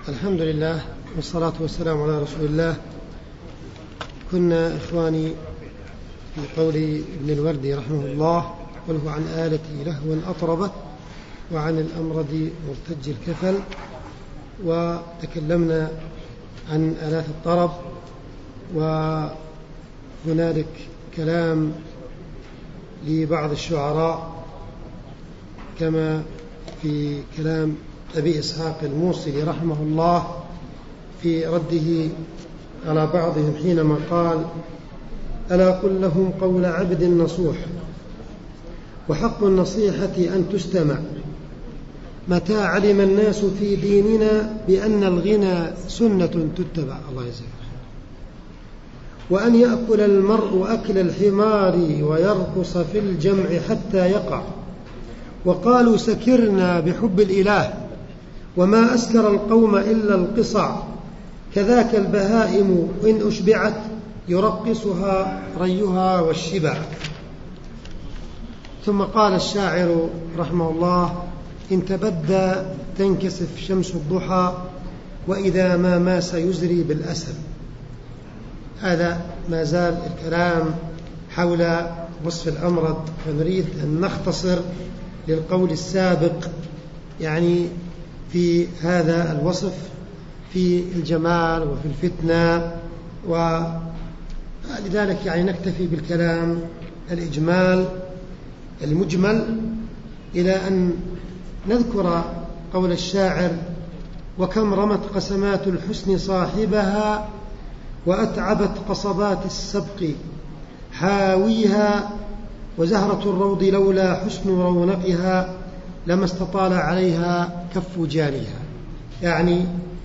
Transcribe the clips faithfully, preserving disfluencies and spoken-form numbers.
الحمد لله والصلاة والسلام على رسول الله. كنا إخواني في قول ابن الوردي رحمه الله: وله عن آلتي لهوا أطربة وعن الأمرد مرتج الكفل. وتكلمنا عن آلات الطرب، وهنالك كلام لبعض الشعراء كما في كلام أبي إسحاق الموصلي رحمه الله في رده على بعضهم حينما قال: ألا قل لهم قول عبد نصوح وحق النصيحة أن تستمع، متى علم الناس في ديننا بأن الغنى سنة تتبع. الله يجزاك. وأن يأكل المرء أكل الحمار ويرقص في الجمع حتى يقع، وقالوا سكرنا بحب الإله وما أسكر القوم إلا القصع، كذاك البهائم إن أشبعت يرقصها ريها والشبع. ثم قال الشاعر رحمه الله: إن تبدى تنكسف شمس الضحى وإذا ما ماس يزري بالأسد. هذا ما زال الكلام حول وصف الأمرد، فنريد أن نختصر للقول السابق يعني في هذا الوصف في الجمال وفي الفتنة، ولذلك يعني نكتفي بالكلام الإجمال المجمل إلى أن نذكر قول الشاعر: وكم رمت قسمات الحسن صاحبها وأتعبت قصبات السبق حاويها، وزهرة الروض لولا حسن رونقها لما استطال عليها كف جانها. يعني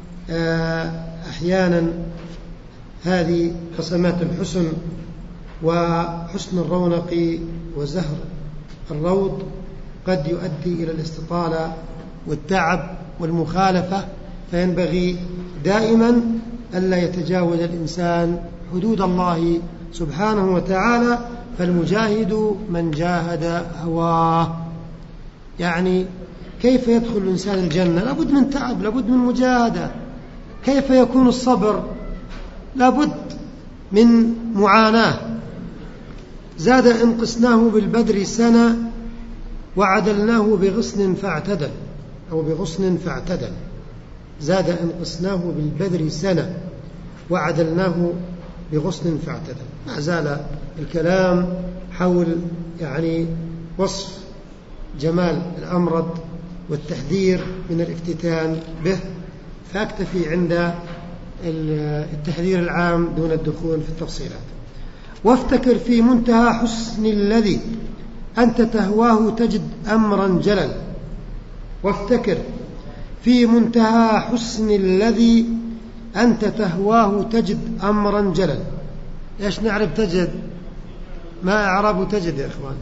أحيانا هذه قسمات الحسن وحسن الرونق وزهر الروض قد يؤدي إلى الاستطالة والتعب والمخالفة، فينبغي دائما ألا يتجاوز الإنسان حدود الله سبحانه وتعالى. فالمجاهد من جاهد هواه. يعني كيف يدخل الإنسان الجنة؟ لابد من تعب، لابد من مجاهدة. كيف يكون الصبر؟ لابد من معاناة. زاد إن قسناه بالبدر سنة وعدلناه بغصن فاعتدل، أو بغصن فاعتدل. زاد إن قسناه بالبدر سنة وعدلناه بغصن فاعتدل. ما زال الكلام حول يعني وصف جمال الأمرد والتحذير من الافتتان به، فأكتفي عند التحذير العام دون الدخول في التفصيلات. وافتكر في منتهى حسن الذي أنت تهواه تجد أمرا جلل. وافتكر في منتهى حسن الذي أنت تهواه تجد أمرا جلل. إيش نعرف تجد؟ ما أعرب تجد يا إخوان؟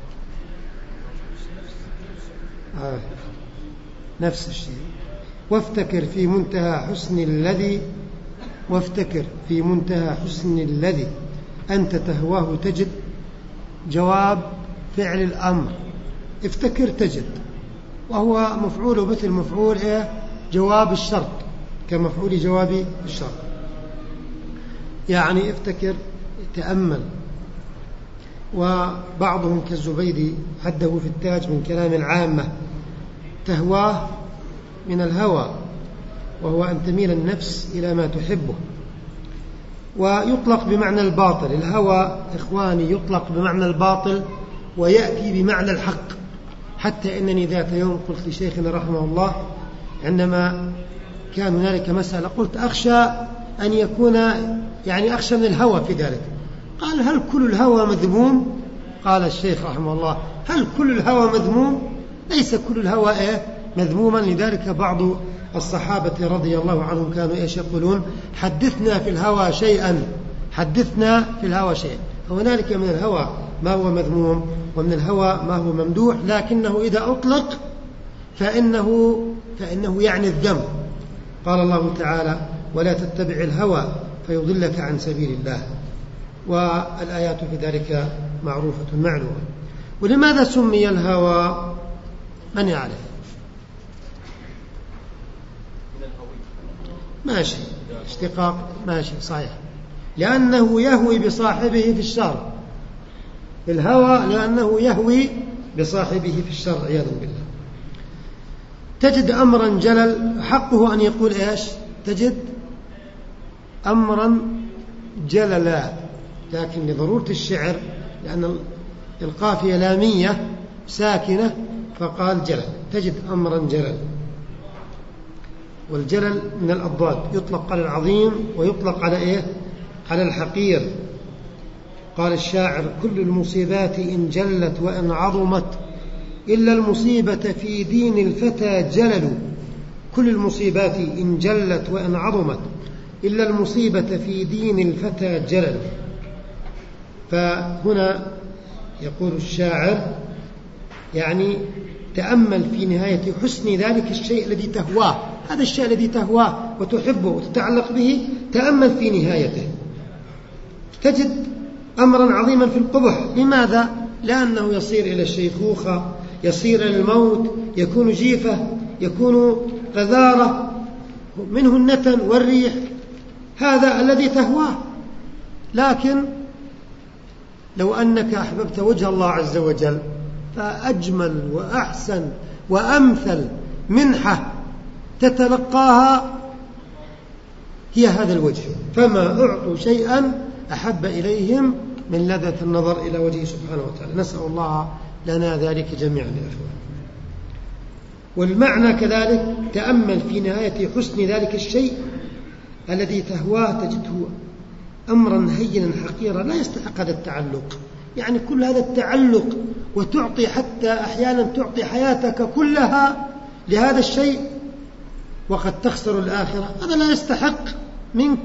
آه. نفس الشيء. وافتكر في منتهى حسن الذي وافتكر في منتهى حسن الذي أنت تهواه تجد جواب فعل الأمر. افتكر تجد، وهو مفعول مثل مفعول إيه؟ جواب الشرط، كمفعول جواب الشرط. يعني افتكر تأمل. وبعضهم كالزبيدي حده في التاج من كلام العامة: تهواه من الهوى، وهو أن تميل النفس إلى ما تحبه. ويطلق بمعنى الباطل. الهوى إخواني يطلق بمعنى الباطل ويأتي بمعنى الحق. حتى إنني ذات يوم قلت لشيخنا رحمه الله عندما كان هنالك مسألة، قلت أخشى أن يكون يعني أخشى من الهوى في ذلك. قال: هل كل الهوى مذموم؟ قال الشيخ رحمه الله: هل كل الهوى مذموم؟ ليس كل الهوى إيه مذموما. لذلك بعض الصحابة رضي الله عنهم كانوا إيش يقولون: حدثنا في الهوى شيئا، حدثنا في الهوى شيئا. هنالك من الهوى ما هو مذموم ومن الهوى ما هو ممدوح، لكنه إذا أطلق فإنه, فإنه يعني الذم. قال الله تعالى: ولا تتبع الهوى فيضلك عن سبيل الله. والآيات في ذلك معروفة معلومة. ولماذا سمي الهوى؟ من يعرف؟ ماشي، اشتقاق ماشي صحيح، لأنه يهوي بصاحبه في الشر. الهوى لأنه يهوي بصاحبه في الشر عياذا بالله. تجد أمرا جلل، حقه أن يقول إيش؟ تجد أمرا جللا، لكن لضرورة الشعر لأن القافية لامية ساكنة فقال جلل. تجد أمرا جلل، والجلل من الأضداد، يطلق على العظيم ويطلق على إيه؟ على الحقير. قال الشاعر: كل المصيبات إن جلت وإن عظمت إلا المصيبة في دين الفتى جلل. كل المصيبات إن جلت وإن عظمت إلا المصيبة في دين الفتى جلل. فهنا يقول الشاعر يعني تأمل في نهاية حسن ذلك الشيء الذي تهواه، هذا الشيء الذي تهواه وتحبه وتتعلق به، تأمل في نهايته تجد أمرا عظيما في القبح. لماذا؟ لأنه يصير إلى الشيخوخة، يصير إلى الموت، يكون جيفة، يكون قذارة، منه النتن والريح، هذا الذي تهواه. لكن لو أنك أحببت وجه الله عز وجل فأجمل وأحسن وأمثل منحة تتلقاها هي هذا الوجه. فما أعطوا شيئا أحب إليهم من لذة النظر إلى وجهه سبحانه وتعالى. نسأل الله لنا ذلك جميعا يا أخوان. والمعنى كذلك تأمل في نهاية حسن ذلك الشيء الذي تهواه، تجده أمرا هينا حقيرا لا يستحق هذا التعلق. يعني كل هذا التعلق وتعطي حتى أحيانا تعطي حياتك كلها لهذا الشيء وقد تخسر الآخرة، هذا لا يستحق منك.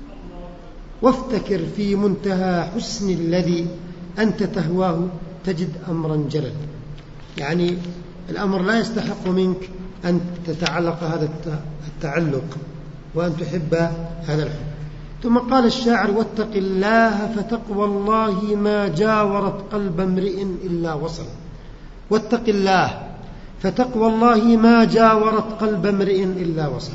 وافتكر في منتهى حسن الذي أنت تهواه تجد أمرا جلل. يعني الأمر لا يستحق منك أن تتعلق هذا التعلق وأن تحب هذا الحب. ثم قال الشاعر: واتق الله فتقوى الله ما جاورت قلب امرئ إلا وصل. واتق الله فتقوى الله ما جاورت قلب امرئ إلا وصل.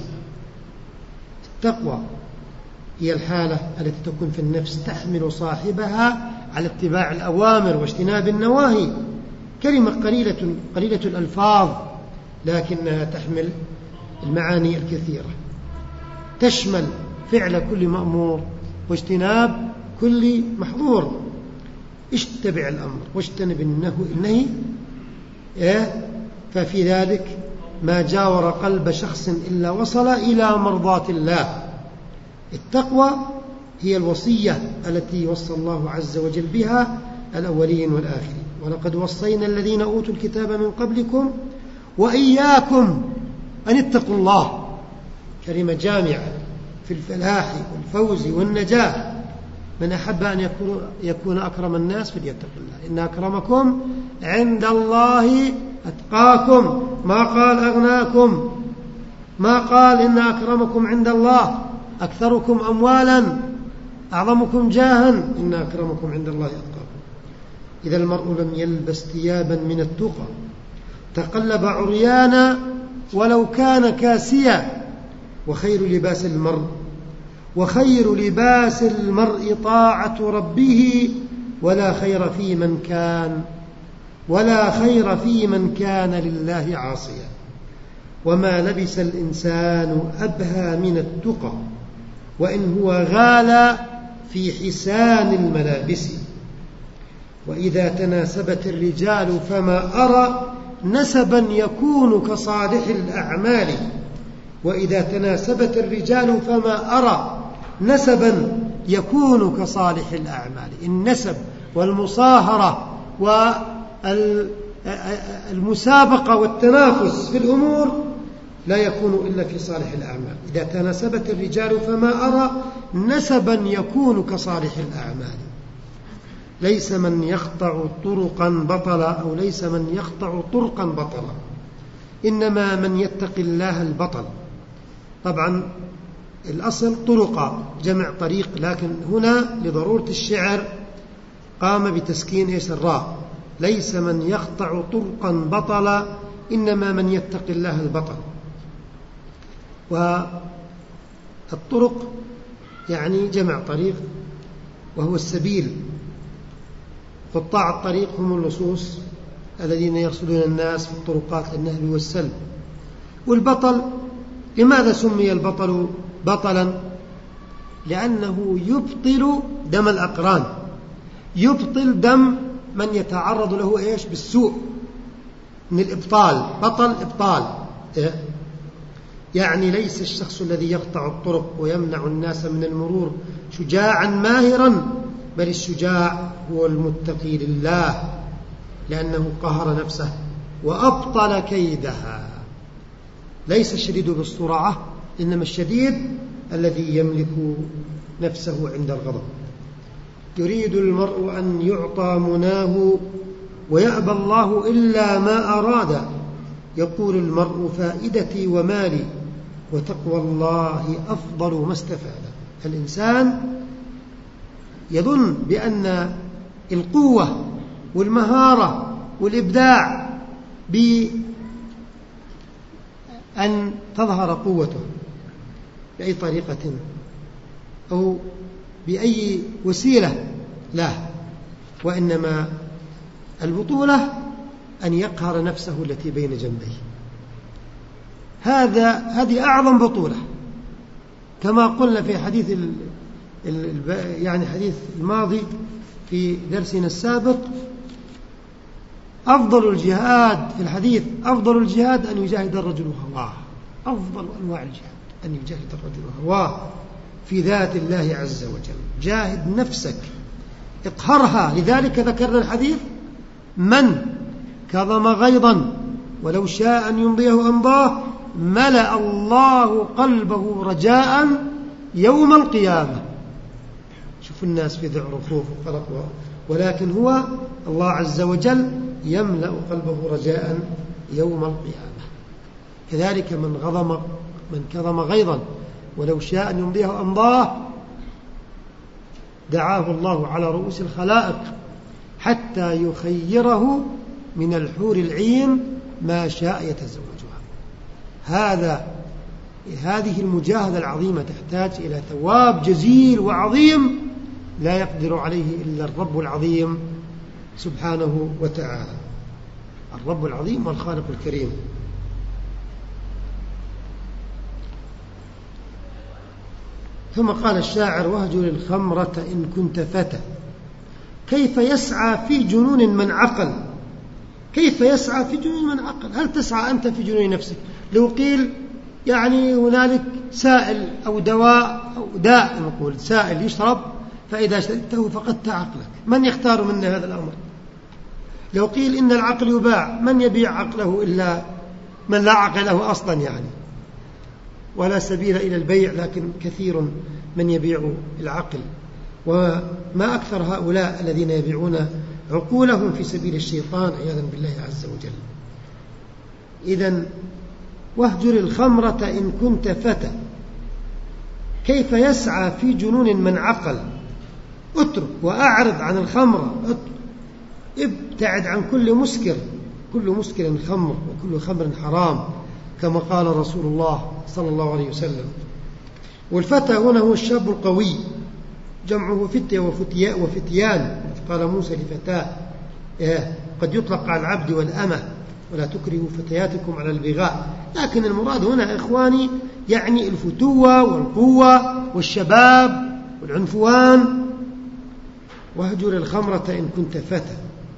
التقوى هي الحالة التي تكون في النفس تحمل صاحبها على اتباع الأوامر واجتناب النواهي. كلمة قليلة قليلة الألفاظ لكنها تحمل المعاني الكثيرة، تشمل فعل كل مأمور واجتناب كل محظور. اتبع الأمر واجتنب النهي، إيه؟ ففي ذلك ما جاور قلب شخص إلا وصل إلى مرضاة الله. التقوى هي الوصية التي وصى الله عز وجل بها الأولين والآخرين: ولقد وصينا الذين أوتوا الكتاب من قبلكم وإياكم أن اتقوا الله. كلمة جامعة في الفلاح والفوز والنجاة. من أحب أن يكون, يكون أكرم الناس فليتق الله، إن أكرمكم عند الله أتقاكم. ما قال أغناكم، ما قال إن أكرمكم عند الله أكثركم أموالا أعظمكم جاها، إن أكرمكم عند الله أتقاكم. إذا المرء لم يلبس ثيابا من التقى تقلب عريانا ولو كان كاسيا. وخير لباس المرء وخير لباس المرء طاعة ربه، ولا خير في من كان ولا خير في من كان لله عاصيا. وما لبس الإنسان أبهى من التقى وإن هو غال في حسان الملابس. وإذا تناسبت الرجال فما أرى نسبا يكون كصالح الأعمال. وإذا تناسبت الرجال فما أرى نسبا يكون كصالح الأعمال. النسب والمصاهرة والمسابقة والتنافس في الأمور لا يكون إلا في صالح الأعمال. إذا تناسبت الرجال فما أرى نسبا يكون كصالح الأعمال. ليس من يقطع طرقا بطلا، أو ليس من يقطع طرقا بطلا، إنما من يتق الله البطل. طبعا الأصل طرق جمع طريق، لكن هنا لضرورة الشعر قام بتسكين إيش الراء. ليس من يقطع طرقا بطلا إنما من يتق الله البطل. الطرق يعني جمع طريق وهو السبيل، قطاع الطريق هم اللصوص الذين يرصدون الناس في الطرقات للنهب والسلب. والبطل لماذا سمي البطل بطلا؟ لأنه يبطل دم الأقران، يبطل دم من يتعرض له إيش بالسوء من الإبطال. بطل إبطال، يعني ليس الشخص الذي يقطع الطرق ويمنع الناس من المرور شجاعا ماهرا، بل الشجاع هو المتقي لله لأنه قهر نفسه وأبطل كيدها. ليس الشديد بالسرعة، إنما الشديد الذي يملك نفسه عند الغضب. يريد المرء أن يعطى مناه ويأبى الله إلا ما أراد. يقول المرء فائدتي ومالي وتقوى الله أفضل ما استفاد. الإنسان يظن بأن القوة والمهارة والإبداع بأن تظهر قوته بأي طريقة أو بأي وسيلة، لا، وإنما البطولة أن يقهر نفسه التي بين جنبيه. هذا هذه أعظم بطولة، كما قلنا في حديث ال ال يعني حديث الماضي في درسنا السابق. أفضل الجهاد في الحديث أفضل الجهاد أن يجاهد الرجل هواه. أفضل أنواع الجهاد أن يجاهد الرجل هواه في ذات الله عز وجل. جاهد نفسك، اقهرها. لذلك ذكرنا الحديث: من كظم غيظا ولو شاء أن يمضيه أمضاه ملأ الله قلبه رجاء يوم القيامة. شوف الناس في ذعر وخوف وقلق، ولكن هو الله عز وجل يملأ قلبه رجاء يوم القيامة. كذلك من غضم من كظم غيظا ولو شاء أن يمضيه أمضاه دعاه الله على رؤوس الخلائق حتى يخيره من الحور العين ما شاء يتزوجها. هذا هذه المجاهدة العظيمة تحتاج إلى ثواب جزيل وعظيم لا يقدر عليه إلا الرب العظيم سبحانه وتعالى، الرب العظيم والخالق الكريم. ثم قال الشاعر: واهجر الخمرة إن كنت فتى كيف يسعى في جنون من عقل. كيف يسعى في جنون من عقل؟ هل تسعى أنت في جنون نفسك؟ لو قيل يعني هنالك سائل أو دواء أو داء، نقول سائل يشرب فإذا شربته فقدت عقلك، من يختار منا هذا الأمر؟ لو قيل إن العقل يباع، من يبيع عقله إلا من لا عقل له أصلا يعني، ولا سبيل إلى البيع، لكن كثير من يبيع العقل. وما أكثر هؤلاء الذين يبيعون عقولهم في سبيل الشيطان عياذا بالله عز وجل. إذن واهجر الخمرة إن كنت فتى كيف يسعى في جنون من عقل. اترك وأعرض عن الخمرة، ابتعد عن كل مسكر، كل مسكر خمر وكل خمر حرام، كما قال رسول الله صلى الله عليه وسلم. والفتى هنا هو الشاب القوي، جمعه فتية وفتياء وفتيان. قال موسى لفتاه: قد يطلق على العبد والأمة ولا تكرهوا فتياتكم على البغاء. لكن المراد هنا إخواني يعني الفتوة والقوة والشباب والعنفوان. واهجر الخمرة إن كنت فتى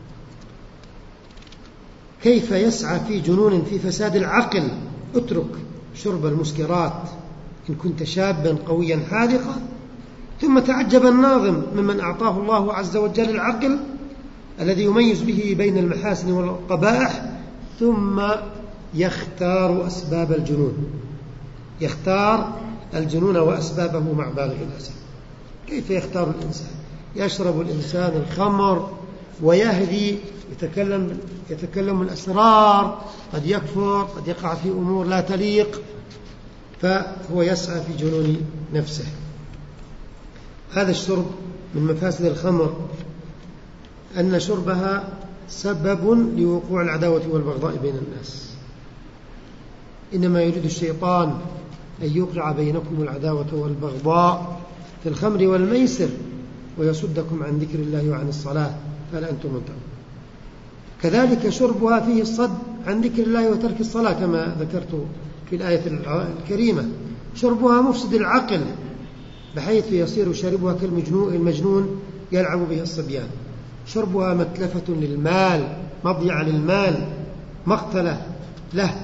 كيف يسعى في جنون في فساد العقل. اترك شرب المسكرات إن كنت شابا قويا حاذقا. ثم تعجب الناظم ممن أعطاه الله عز وجل العقل الذي يميز به بين المحاسن والقبائح، ثم يختار أسباب الجنون، يختار الجنون وأسبابه مع بالغ الأسف. كيف يختار الإنسان؟ يشرب الإنسان الخمر ويهدي، يتكلم يتكلم الأسرار، قد يكفر، قد يقع في أمور لا تليق، فهو يسعى في جنون نفسه. هذا الشرب من مفاسد الخمر أن شربها سبب لوقوع العداوة والبغضاء بين الناس. إنما يريد الشيطان أن يوقع بينكم العداوة والبغضاء في الخمر والميسر ويصدكم عن ذكر الله وعن الصلاة فهل أنتم منتهون. كذلك شربها فيه الصد عن ذكر الله وترك الصلاة كما ذكرت في الآية الكريمة. شربها مفسد العقل بحيث يصير شاربها كالمجنون يلعب به الصبيان. شربها متلفة للمال، مضيعة للمال، مقتلة له.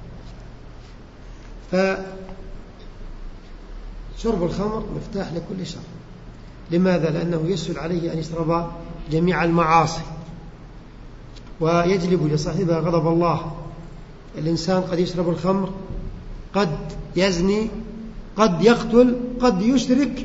فشرب الخمر مفتاح لكل شر. لماذا؟ لأنه يسهل عليه أن يشرب جميع المعاصي ويجلب لصاحبها غضب الله. الإنسان قد يشرب الخمر، قد يزني، قد يقتل، قد يشرك،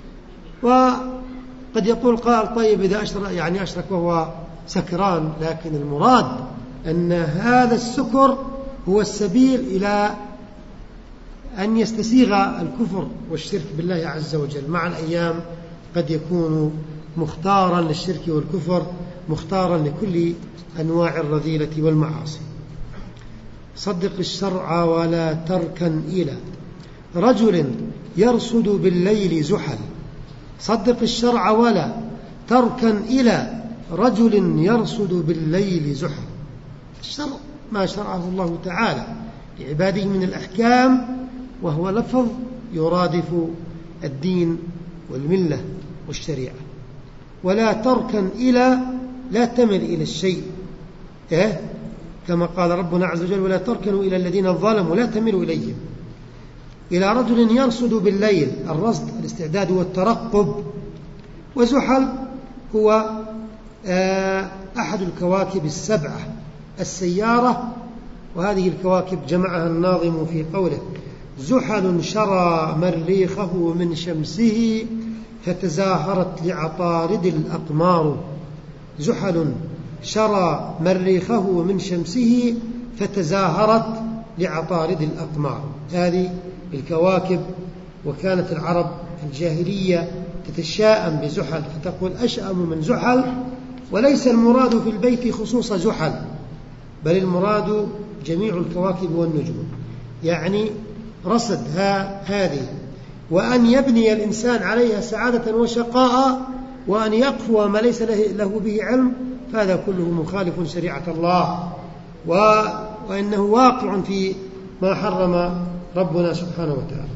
وقد يقول قال طيب إذا أشرك يعني أشرك وهو سكران. لكن المراد أن هذا السكر هو السبيل إلى أن يستسيغ الكفر والشرك بالله عز وجل. مع الأيام قد يكون مختارا للشرك والكفر، مختارا لكل أنواع الرذيلة والمعاصي. صدق الشرع ولا تركن إلى رجل يرصد بالليل زحل. صدق الشرع ولا تركن إلى رجل يرصد بالليل زحل. الشرع ما شرعه الله تعالى لعباده من الأحكام، وهو لفظ يرادف الدين والملة والشريعة. ولا تركن إلى لا تمل إلى الشيء، إيه؟ كما قال ربنا عز وجل ولا تركنوا إلى الذين ظلموا لا تملوا إليهم. إلى رجل يرصد بالليل، الرصد الاستعداد والترقب. وزحل هو أحد الكواكب السبعة السيارة، وهذه الكواكب جمعها الناظم في قوله زحل شرى مريخه من شمسه فتزاهرت لعطارد الأقمار. زحل شرى مريخه من شمسه فتزاهرت لعطارد الأقمار. هذه الكواكب. وكانت العرب في الجاهلية تتشاءم بزحل فتقول أشأم من زحل. وليس المراد في البيت خصوص زحل، بل المراد جميع الكواكب والنجوم. يعني رصد هذه، وأن يبني الإنسان عليها سعادة وشقاء، وأن يقفو ما ليس له به علم، فهذا كله مخالف شريعة الله، وإنه واقع في ما حرم ربنا سبحانه وتعالى.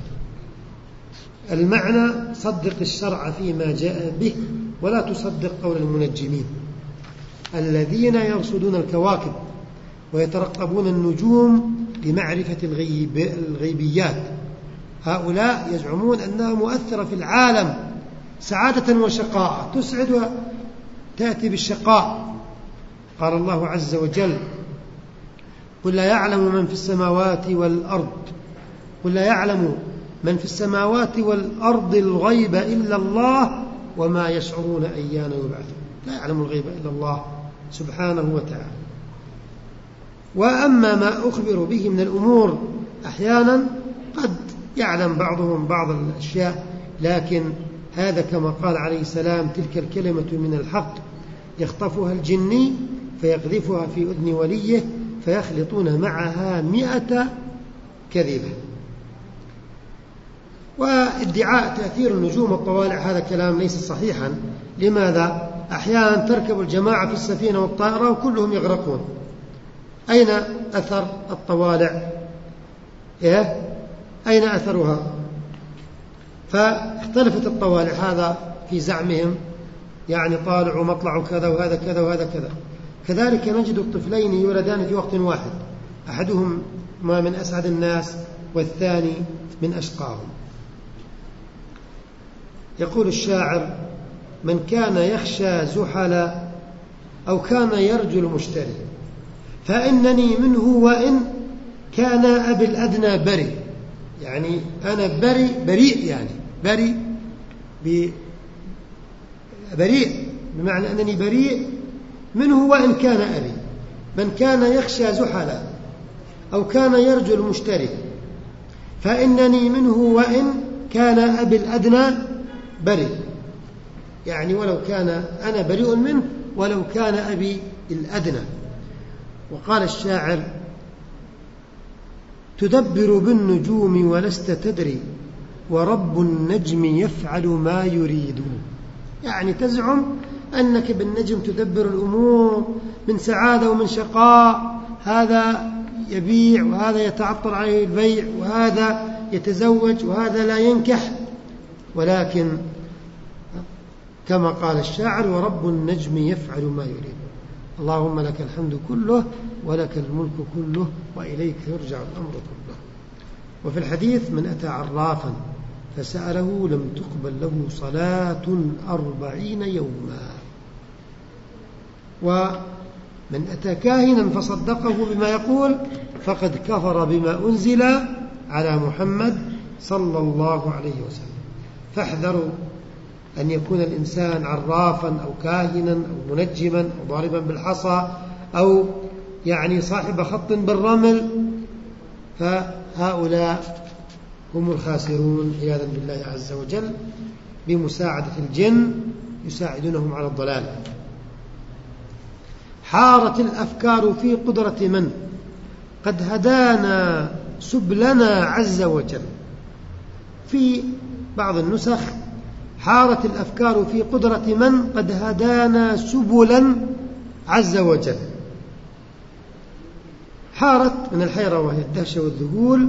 المعنى صدق الشرع فيما جاء به ولا تصدق قول المنجمين الذين يرصدون الكواكب ويترقبون النجوم لمعرفة الغيب الغيبيات. هؤلاء يزعمون أنها مؤثرة في العالم سعادة وشقاء، تسعد وتأتي بالشقاء. قال الله عز وجل قل لا يعلم من في السماوات والأرض قل لا يعلم من في السماوات والأرض الغيب إلا الله وما يشعرون أيان يبعثون. لا يعلم الغيب إلا الله سبحانه وتعالى. وأما ما أخبر به من الأمور أحيانا قد يعلم بعضهم بعض الأشياء، لكن هذا كما قال عليه السلام تلك الكلمة من الحق يخطفها الجني فيقذفها في أذن وليه فيخلطون معها مئة كذبة. وادعاء تأثير النجوم والطوالع هذا كلام ليس صحيحا. لماذا؟ أحيانا تركب الجماعة في السفينة والطائرة وكلهم يغرقون. أين أثر الطوالع؟ إيه؟ أين أثرها؟ فاختلفت الطوالع، هذا في زعمهم يعني طالع ومطلع كذا وهذا كذا وهذا كذا. كذلك نجد الطفلين يولدان في وقت واحد، أحدهم ما من أسعد الناس والثاني من أشقاهم. يقول الشاعر من كان يخشى زحل أو كان يرجو المشتري فإنني منه وإن كان أبي الأدنى بريء. يعني أنا بريء بريء يعني بريء بريء بمعنى أنني بريء منه وإن كان أبي. من كان يخشى زحلا أو كان يرجو المشتري فإنني منه وإن كان أبي الأدنى بريء. يعني ولو كان أنا بريء منه ولو كان أبي الأدنى. وقال الشاعر تدبر بالنجوم ولست تدري ورب النجم يفعل ما يريد. يعني تزعم أنك بالنجم تدبر الأمور من سعادة ومن شقاء، هذا يبيع وهذا يتعطل عليه البيع وهذا يتزوج وهذا لا ينكح، ولكن كما قال الشاعر ورب النجم يفعل ما يريد. اللهم لك الحمد كله ولك الملك كله وإليك يرجع الأمر كله. وفي الحديث من أتى عرافا فسأله لم تقبل له صلاة أربعين يوما، ومن أتى كاهنا فصدقه بما يقول فقد كفر بما أنزل على محمد صلى الله عليه وسلم. فاحذروا أن يكون الإنسان عرافا أو كاهنا أو منجما أو ضاربا بالحصى أو يعني صاحب خط بالرمل، فهؤلاء هم الخاسرون عياذا بالله عز وجل، بمساعدة الجن يساعدونهم على الضلال. حارت الأفكار في قدرة من قد هدانا سبلنا عز وجل. في بعض النسخ حارت الأفكار في قدرة من قد هدانا سبلا عز وجل. حارت من الحيرة وهي الدهشة والذهول،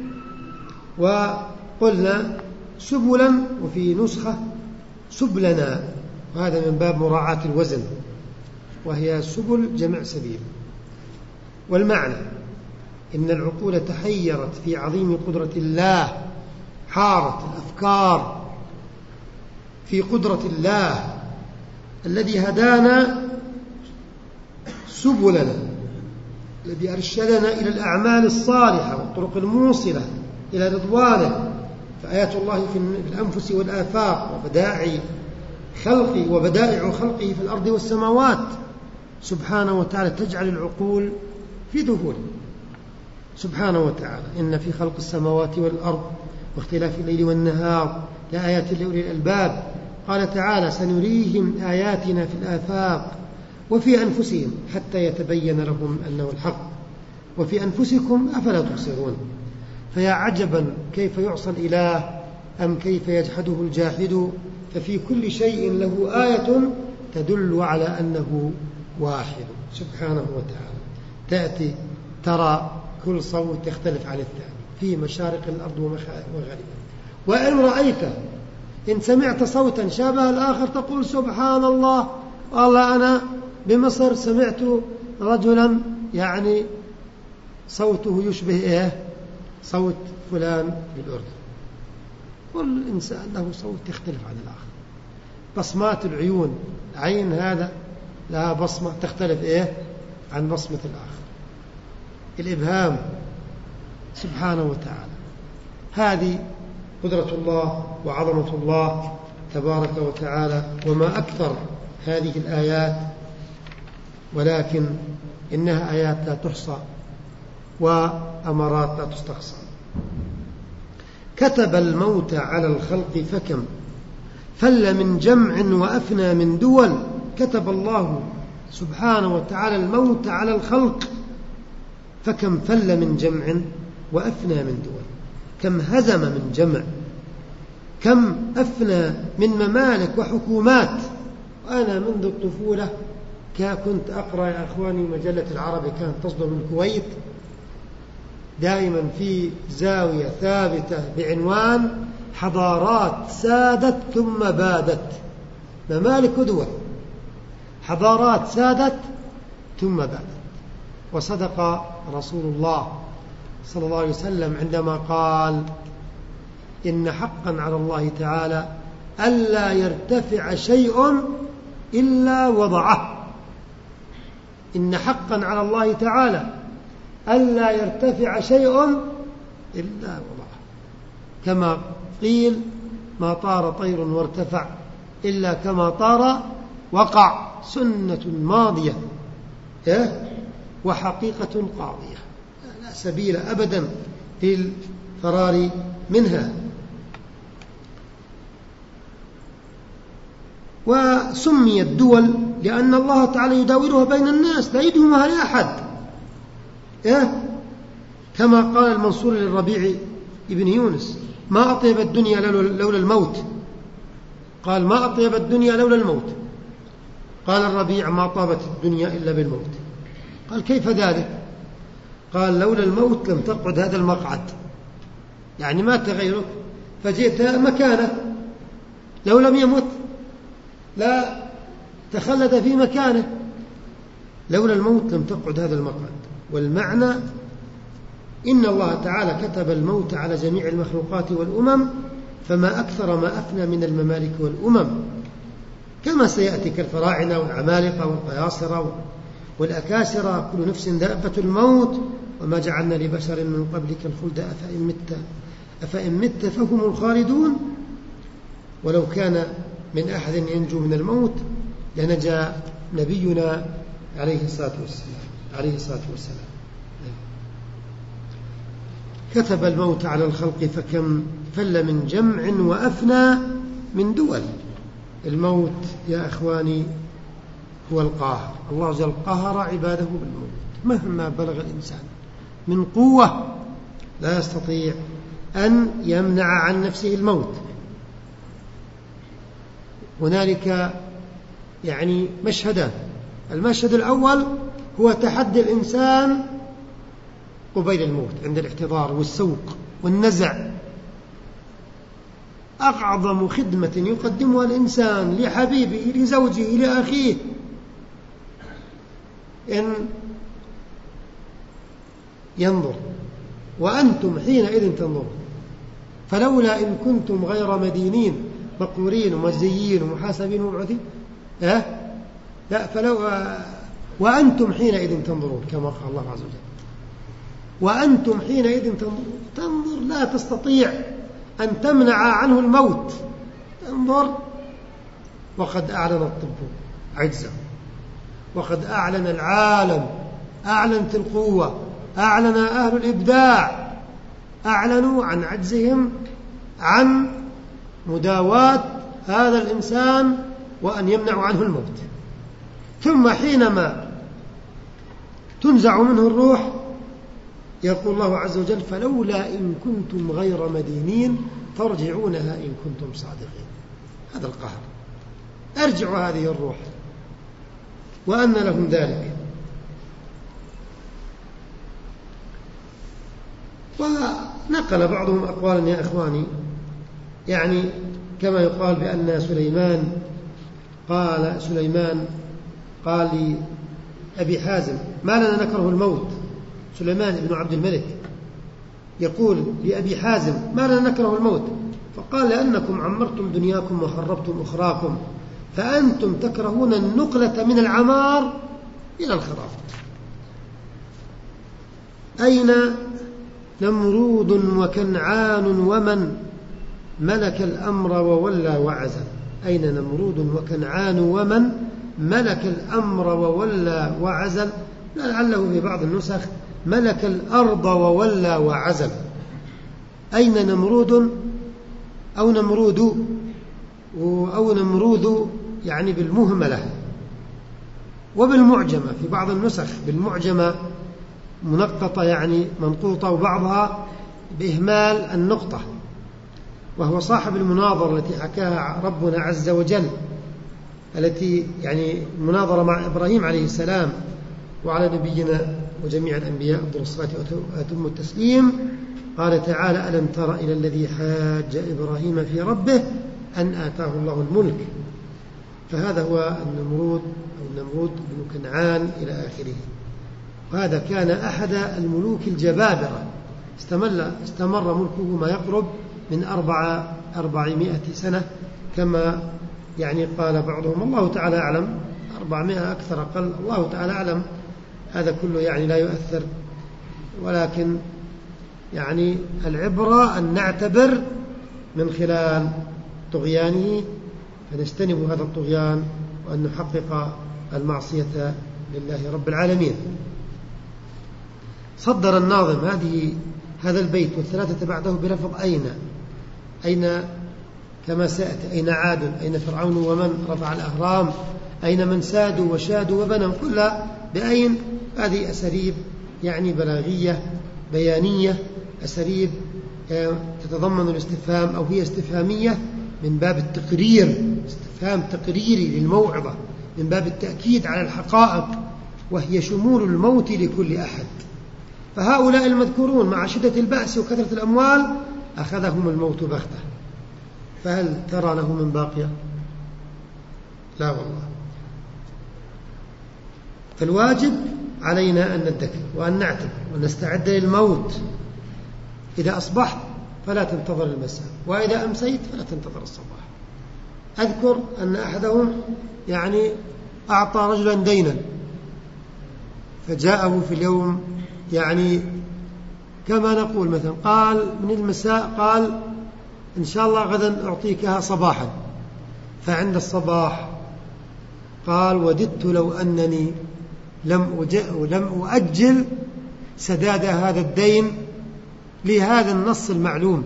وقلنا سبلا وفي نسخة سبلنا، وهذا من باب مراعاة الوزن، وهي سبل جمع سبيل. والمعنى إن العقول تحيرت في عظيم قدرة الله، حارت الأفكار في قدرة الله الذي هدانا سبلنا، الذي أرشدنا إلى الأعمال الصالحة والطرق الموصلة إلى رضوانه. فآيات الله في الأنفس والآفاق وبدائع خلقه وبدائع خلقه في الأرض والسماوات سبحانه وتعالى تجعل العقول في ذهول. سبحانه وتعالى إن في خلق السماوات والأرض واختلاف الليل والنهار لآيات لأولي الألباب. قال تعالى سنريهم آياتنا في الآفاق وفي أنفسهم حتى يتبين لهم أنه الحق وفي أنفسكم أفلا تبصرون. فيا عجبا كيف يعصى الإله أم كيف يجحده الجاحد، ففي كل شيء له آية تدل على أنه واحد سبحانه وتعالى. تأتي ترى كل صوت يختلف عن الثاني في مشارق الأرض ومغاربها، وإن رأيت إن سمعت صوتا شابه الآخر تقول سبحان الله، والله أنا بمصر سمعت رجلا يعني صوته يشبه إيه صوت فلان بالأردن. كل إنسان له صوت يختلف عن الآخر. بصمات العيون، عين هذا لها بصمة تختلف إيه عن بصمة الآخر. الإبهام سبحانه وتعالى. هذه قدرة الله وعظمة الله تبارك وتعالى، وما أكثر هذه الآيات، ولكن إنها آيات لا تحصى وأمارات لا تستقصى. كتب الموت على الخلق فكم فل من جمع وأفنى من دول. كتب الله سبحانه وتعالى الموت على الخلق فكم فل من جمع وأفنى من دول. كم هزم من جمع، كم أفنى من ممالك وحكومات. وأنا منذ الطفولة كنت أقرأ يا أخواني مجلة العربي، كانت تصدر من الكويت، دائما في زاوية ثابتة بعنوان حضارات سادت ثم بادت. ممالك ودول، حضارات سادت ثم بادت. وصدق رسول الله صلى الله عليه وسلم عندما قال إن حقا على الله تعالى ألا يرتفع شيء إلا وضعه. إن حقا على الله تعالى ألا يرتفع شيء إلا وضعه. كما قيل ما طار طير وارتفع إلا كما طار وقع. سنة ماضية وحقيقة قاضية، لا سبيل أبدا للفرار منها. وسميت دول لأن الله تعالى يداولها بين الناس، لا يدهمها لأحد. إيه؟ كما قال المنصور للربيع ابن يونس: ما أطيب الدنيا لولا الموت. قال: ما أطيب الدنيا لولا الموت. قال الربيع: ما طابت الدنيا إلا بالموت. قال: كيف ذلك؟ قال: لولا الموت لم تقعد هذا المقعد، يعني مات غيرك فجئت مكانه، لو لم يمت لا تخلد في مكانه. لولا الموت لم تقعد هذا المقعد. والمعنى إن الله تعالى كتب الموت على جميع المخلوقات والأمم، فما أكثر ما أفنى من الممالك والأمم، كما سيأتي كالفراعنة والعمالقة والقياصرة والأكاسرة: كل نفس ذائقة الموت وما جعلنا لبشر من قبلك الخلد أفإن مت أفإن مت فهم الخالدون. ولو كان من أحد ينجو من الموت لنجا نبينا عليه الصلاة والسلام عليه الصلاة والسلام كتب الموت على الخلق فكم فل من جمع وأفنى من دول. الموت يا أخواني هو القاهر. الله جل قهر عباده بالموت، مهما بلغ الإنسان من قوة لا يستطيع أن يمنع عن نفسه الموت. هنالك يعني مشهدان: المشهد الأول هو تحدي الإنسان قبيل الموت عند الاحتضار والسوق والنزع. أعظم خدمة يقدمها الإنسان لحبيبه لزوجه لأخيه إن ينظر، وأنتم حينئذ تنظرون. فلولا إن كنتم غير مدينين مقهورين ومجزيين ومحاسبين ومبعوثين أه؟ لا فلو وأنتم حينئذ تنظرون، كما قال الله عز وجل: وأنتم حينئذ تنظرون. تنظر، لا تستطيع أن تمنع عنه الموت. تنظر، وقد أعلن الطب عجزه، وقد أعلن العالم، أعلنت القوة، أعلن أهل الإبداع، أعلنوا عن عجزهم عن مداواة هذا الإنسان وأن يمنعوا عنه الموت. ثم حينما تنزع منه الروح يقول الله عز وجل: فلولا إن كنتم غير مدينين ترجعونها إن كنتم صادقين. هذا القهر. أرجعوا هذه الروح، وأن لهم ذلك. ونقل بعضهم أقوالا يا إخواني، يعني كما يقال بأن سليمان قال سليمان قال لأبي حازم: ما لنا نكره الموت. سليمان بن عبد الملك يقول لأبي حازم: ما لنا نكره الموت؟ فقال: لأنكم عمرتم دنياكم وخربتم أخراكم، فأنتم تكرهون النقلة من العمار إلى الخراب. أين نمرود وكنعان ومن ملك الأمر وولى وعزل؟ أين نمرود وكنعان ومن ملك الأمر وولى وعزل؟ لعله في بعض النسخ ملك الأرض وولى وعزل. أين نمرود أو نمرود أو نمرود يعني بالمهملة، وبالمعجمة في بعض النسخ بالمعجمة منقطة يعني منقوطة، وبعضها بإهمال النقطة، وهو صاحب المناظرة التي حكاها ربنا عز وجل، التي يعني مناظرة مع إبراهيم عليه السلام وعلى نبينا وجميع الأنبياء أفضل الصلاة وأتم التسليم. قال تعالى: ألم تر إلى الذي حاج إبراهيم في ربه أن آتاه الله الملك. فهذا هو النمرود أو النمرود بن كنعان إلى آخره. وهذا كان أحد الملوك الجبابرة، استمر, استمر ملكه ما يقرب من أربع أربعمائة سنة، كما يعني قال بعضهم، الله تعالى أعلم، أربعمائة أكثر أقل، الله تعالى أعلم. هذا كله يعني لا يؤثر، ولكن يعني العبرة أن نعتبر من خلال طغيانه فنجتنب هذا الطغيان، وأن نحقق المعصية لله رب العالمين. صدر الناظم هذه هذا البيت والثلاثة بعده بلفظ أين. أين كما سأتي: أين عاد، أين فرعون ومن رفع الأهرام، أين من سادوا وشادوا وبنوا، كلها بأين. هذه أساليب يعني بلاغية بيانية، أساليب تتضمن الاستفهام أو هي استفهامية من باب التقرير، استفهام تقريري للموعظة من باب التأكيد على الحقائق، وهي شمول الموت لكل أحد. فهؤلاء المذكورون مع شدة البأس وكثرة الأموال أخذهم الموت بغتة، فهل ترى له من باقية؟ لا والله. فالواجب علينا أن ندكر وأن نعتبر ونستعد للموت. إذا أصبحت فلا تنتظر المساء، وإذا أمسيت فلا تنتظر الصباح. أذكر أن أحدهم يعني أعطى رجلا دينا، فجاءه في اليوم يعني كما نقول مثلا، قال من المساء قال إن شاء الله غدا أعطيكها صباحا، فعند الصباح قال وددت لو أنني لم لم أؤجل سداد هذا الدين لهذا النص المعلوم.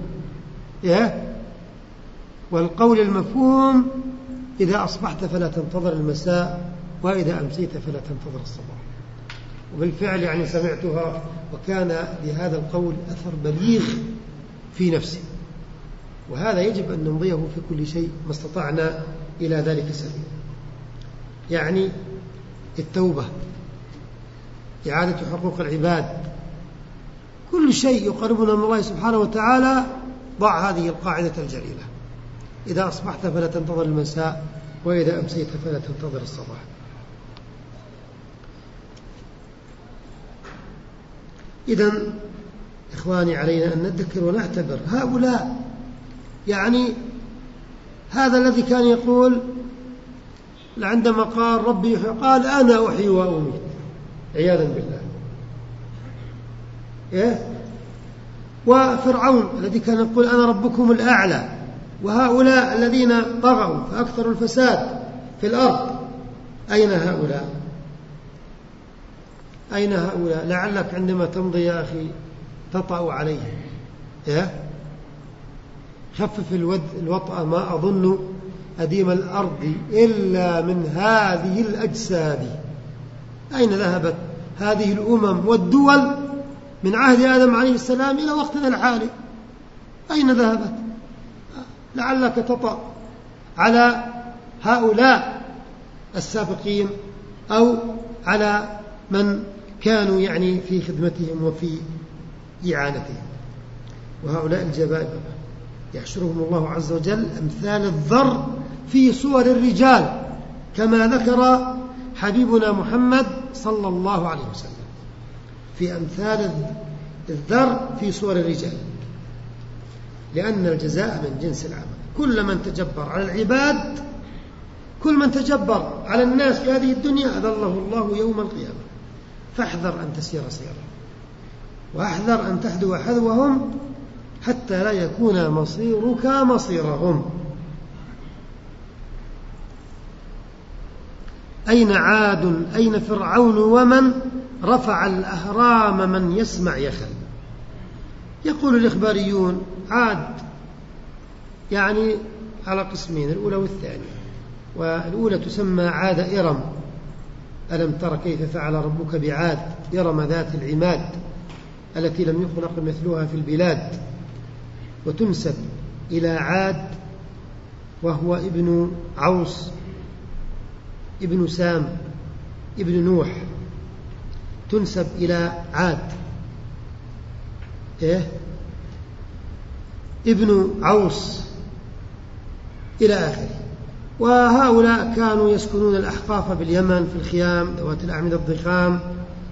والقول المفهوم إذا أصبحت فلا تنتظر المساء، وإذا أمسيت فلا تنتظر الصباح. وبالفعل يعني سمعتها، وكان لهذا القول أثر بليغ في نفسي، وهذا يجب أن نمضيه في كل شيء ما استطعنا إلى ذلك سبيل. يعني التوبة، إعادة حقوق العباد، كل شيء يقربنا من الله سبحانه وتعالى. ضع هذه القاعدة الجليلة: إذا أصبحت فلا تنتظر المساء، وإذا أمسيت فلا تنتظر الصباح. إذن إخواني علينا أن نذكر ونعتبر. هؤلاء يعني هذا الذي كان يقول عندما قال ربي قال أنا أحيي وأميت، عياذا بالله. إيه؟ وفرعون الذي كان يقول أنا ربكم الأعلى. وهؤلاء الذين طغوا فأكثروا الفساد في الأرض، أين هؤلاء؟ أين هؤلاء؟ لعلك عندما تمضي يا أخي تطأ عليه. إيه؟ خفف الوطأ، ما أظن أديم الأرض إلا من هذه الأجساد. أين ذهبت هذه الأمم والدول من عهد آدم عليه السلام إلى وقتنا الحالي؟ أين ذهبت؟ لعلك تطأ على هؤلاء السابقين أو على من كانوا يعني في خدمتهم وفي إعانتهم. وهؤلاء الجبابرة يحشرهم الله عز وجل أمثال الذر في صور الرجال، كما ذكر حبيبنا محمد صلى الله عليه وسلم في أمثال الذر في صور الرجال، لأن الجزاء من جنس العمل. كل من تجبر على العباد، كل من تجبر على الناس في هذه الدنيا أذله الله يوم القيامة. فاحذر أن تسير سيرا، واحذر أن تحذو حذوهم، حتى لا يكون مصيرك مصيرهم. أين عاد؟ أين فرعون؟ ومن رفع الأهرام من يسمع يخل. يقول الإخباريون عاد يعني على قسمين، الأولى والثانية. والأولى تسمى عاد إرم. ألم تر كيف فعل ربك بعاد إرم ذات العماد التي لم يخلق مثلها في البلاد. وتنسب إلى عاد وهو ابن عوص ابن سام ابن نوح، تنسب إلى عاد إيه؟ ابن عوص إلى آخره. وهؤلاء كانوا يسكنون الأحقاف باليمن في الخيام ذوات الأعمدة الضخام.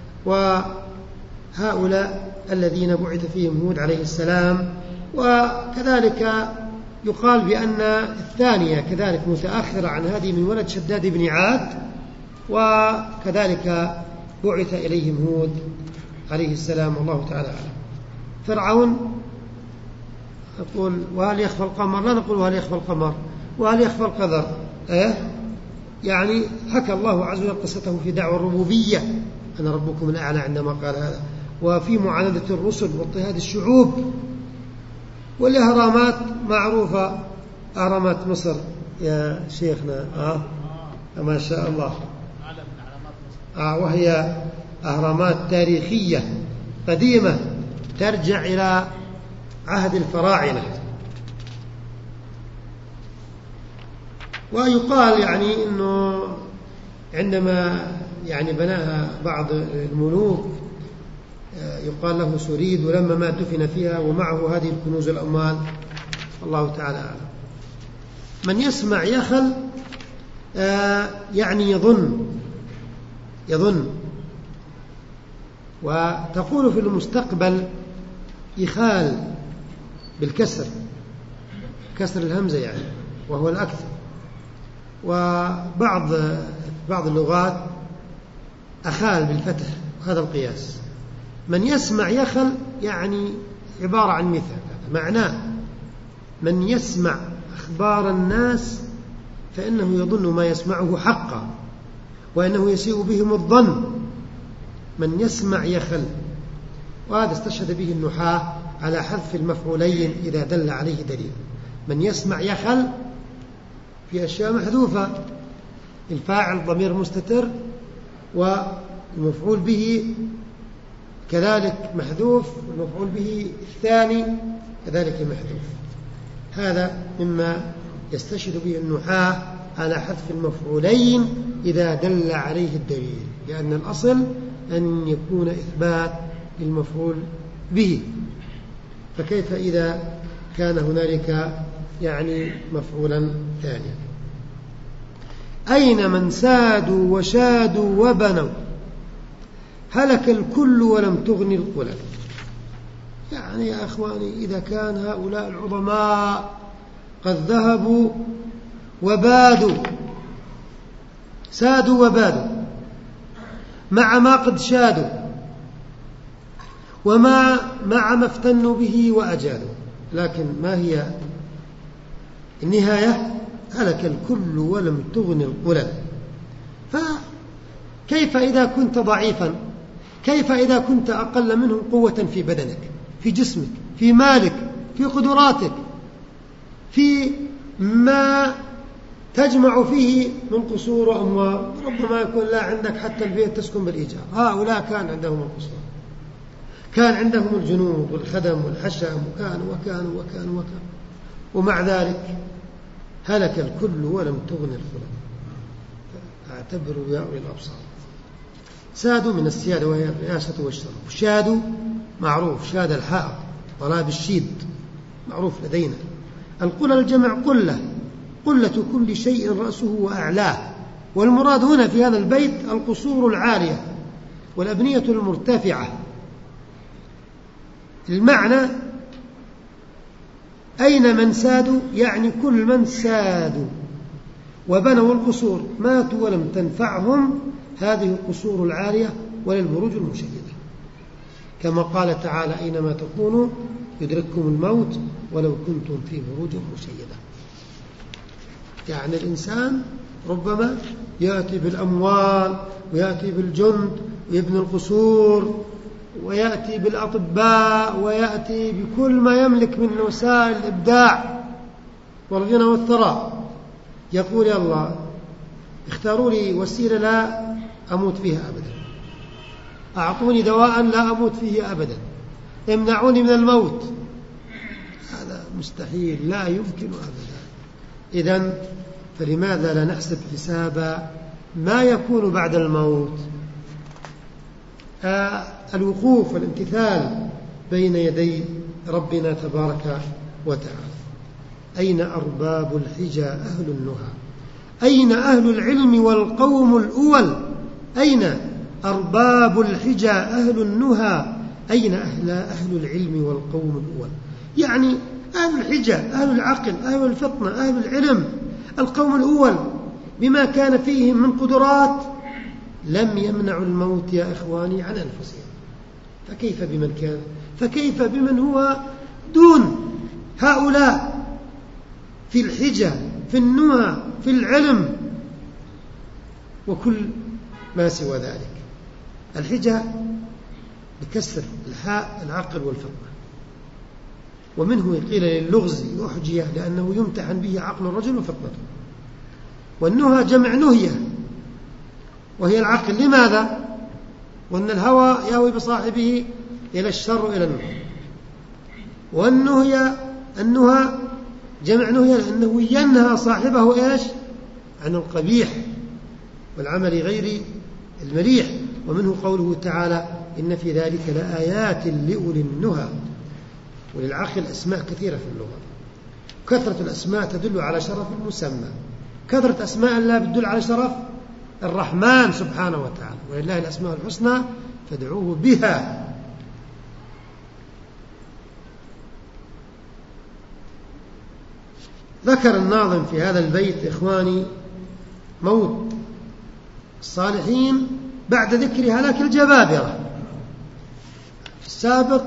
وهؤلاء الذين بعث فيهم هود عليه السلام. وكذلك يقال بأن الثانية كذلك متأخرة عن هذه من ولد شداد بن عاد، وكذلك بعث إليهم هود عليه السلام، والله تعالى أعلم. فرعون نقول وهل يخفى القمر؟ لا نقول وهل يخفى القمر، وهل يخفى القدر. إيه؟ يعني حكى الله عز وجل قصته في دعوى الربوبية، أنا ربكم الأعلى عندما قال هذا، وفي معاندة الرسل واضطهاد الشعوب. والإهرامات معروفة، أهرامات مصر يا شيخنا. آه ما شاء الله. آه وهي أهرامات تاريخية قديمة ترجع إلى عهد الفراعنة. ويقال يعني أنه عندما يعني بناها بعض الملوك يقال له سريد، ولما ما دفن فيها ومعه هذه الكنوز الأموال. الله تعالى أعلم. من يسمع يخل يعني يظن يظن وتقول في المستقبل يخال بالكسر، كسر الهمزة يعني، وهو الأكثر. وبعض بعض اللغات أخال بالفتح، وهذا القياس. من يسمع يخل يعني عبارة عن مثال، معناه من يسمع أخبار الناس فإنه يظن ما يسمعه حقا، وإنه يسيء بهم الظن. من يسمع يخل، وهذا استشهد به النحاة على حذف المفعولين إذا دل عليه دليل. من يسمع يخل في أشياء محذوفة، الفاعل ضمير مستتر، والمفعول به كذلك محذوف، والمفعول به الثاني كذلك محذوف. هذا مما يستشهد به النحاة على حذف المفعولين إذا دل عليه الدليل، لأن الأصل أن يكون إثبات للمفعول به، فكيف إذا كان هنالك يعني مفعولا ثانيا. أين من سادوا وشادوا وبنوا هلك الكل ولم تغني القلل. يعني يا أخواني إذا كان هؤلاء العظماء قد ذهبوا وبادوا، سادوا وبادوا مع ما قد شادوا، وما مع ما افتنوا به وأجالوا، لكن ما هي النهاية؟ هلك الكل ولم تغن القلل. فكيف إذا كنت ضعيفا؟ كيف إذا كنت أقل منهم قوة في بدنك، في جسمك، في مالك، في قدراتك، في ما تجمع فيه من قصور وأموال؟ ربما يكون لا عندك حتى البيت تسكن بالإيجار. هؤلاء كان عندهم القصور، كان عندهم الجنود والخدم والحشم، وكانوا وكانوا وكانوا وكانوا، ومع ذلك هلك الكل ولم تغن الخلق. اعتبروا يا أولي الأبصار. سادوا من السيادة وهي الرئاسة والشرف. شادوا معروف، شاد الحائط، طلاب الشيد معروف لدينا. القلل الجمع قلة، قلة كل شيء رأسه وأعلاه. والمراد هنا في هذا البيت القصور العالية والأبنية المرتفعة. المعنى أين من سادوا يعني كل من سادوا وبنوا القصور ماتوا ولم تنفعهم هذه القصور العالية ولا البروج المشيدة، كما قال تعالى أينما تكونوا يدرككم الموت ولو كنتم في بروج مشيدة. يعني الإنسان ربما يأتي بالأموال ويأتي بالجند ويبني القصور ويأتي بالأطباء ويأتي بكل ما يملك من وسائل الإبداع والغنى والثراء، يقول يا الله اختاروا لي وسيلة لا أموت فيها أبدا، أعطوني دواء لا أموت فيه أبدا، امنعوني من الموت. هذا مستحيل، لا يمكن أبدا. إذن فلماذا لا نحسب حساب ما يكون بعد الموت؟ آه الوقوف والامتثال بين يدي ربنا تبارك وتعالى. أين أرباب الحجى أهل النهى؟ أين أهل العلم والقوم الأول؟ أين أرباب الحجى أهل النهى؟ أين أهل, أهل العلم والقوم الأول؟ يعني أهل الحجى، أهل العقل، أهل الفطنة، أهل العلم، القوم الأول بما كان فيهم من قدرات لم يمنعوا الموت يا إخواني عن أنفسهم، فكيف بمن كان؟ فكيف بمن هو دون هؤلاء في الحجة، في النهى، في العلم وكل ما سوى ذلك. الحجة بكسر الحاء العقل والفطنة، ومنه قيل للغز يحجيه لأنه يمتحن به عقل الرجل وفطنته. والنهى جمع نهية وهي العقل. لماذا؟ وأن الهوى يهوي بصاحبه إلى الشر وإلى النار. والنهي النهى جمع نهي لأنه ينهى صاحبه إيش؟ عن القبيح والعمل غير المليح. ومنه قوله تعالى إن في ذلك لآيات لأولي النهى. وللعقل أسماء كثيرة في اللغة، كثرة الأسماء تدل على شرف المسمى، كثرة أسماء الله تدل على شرف الرحمن سبحانه وتعالى. ولله الأسماء الحسنى فادعوه بها. ذكر الناظم في هذا البيت إخواني موت الصالحين بعد ذكر هلاك الجبابرة. في السابق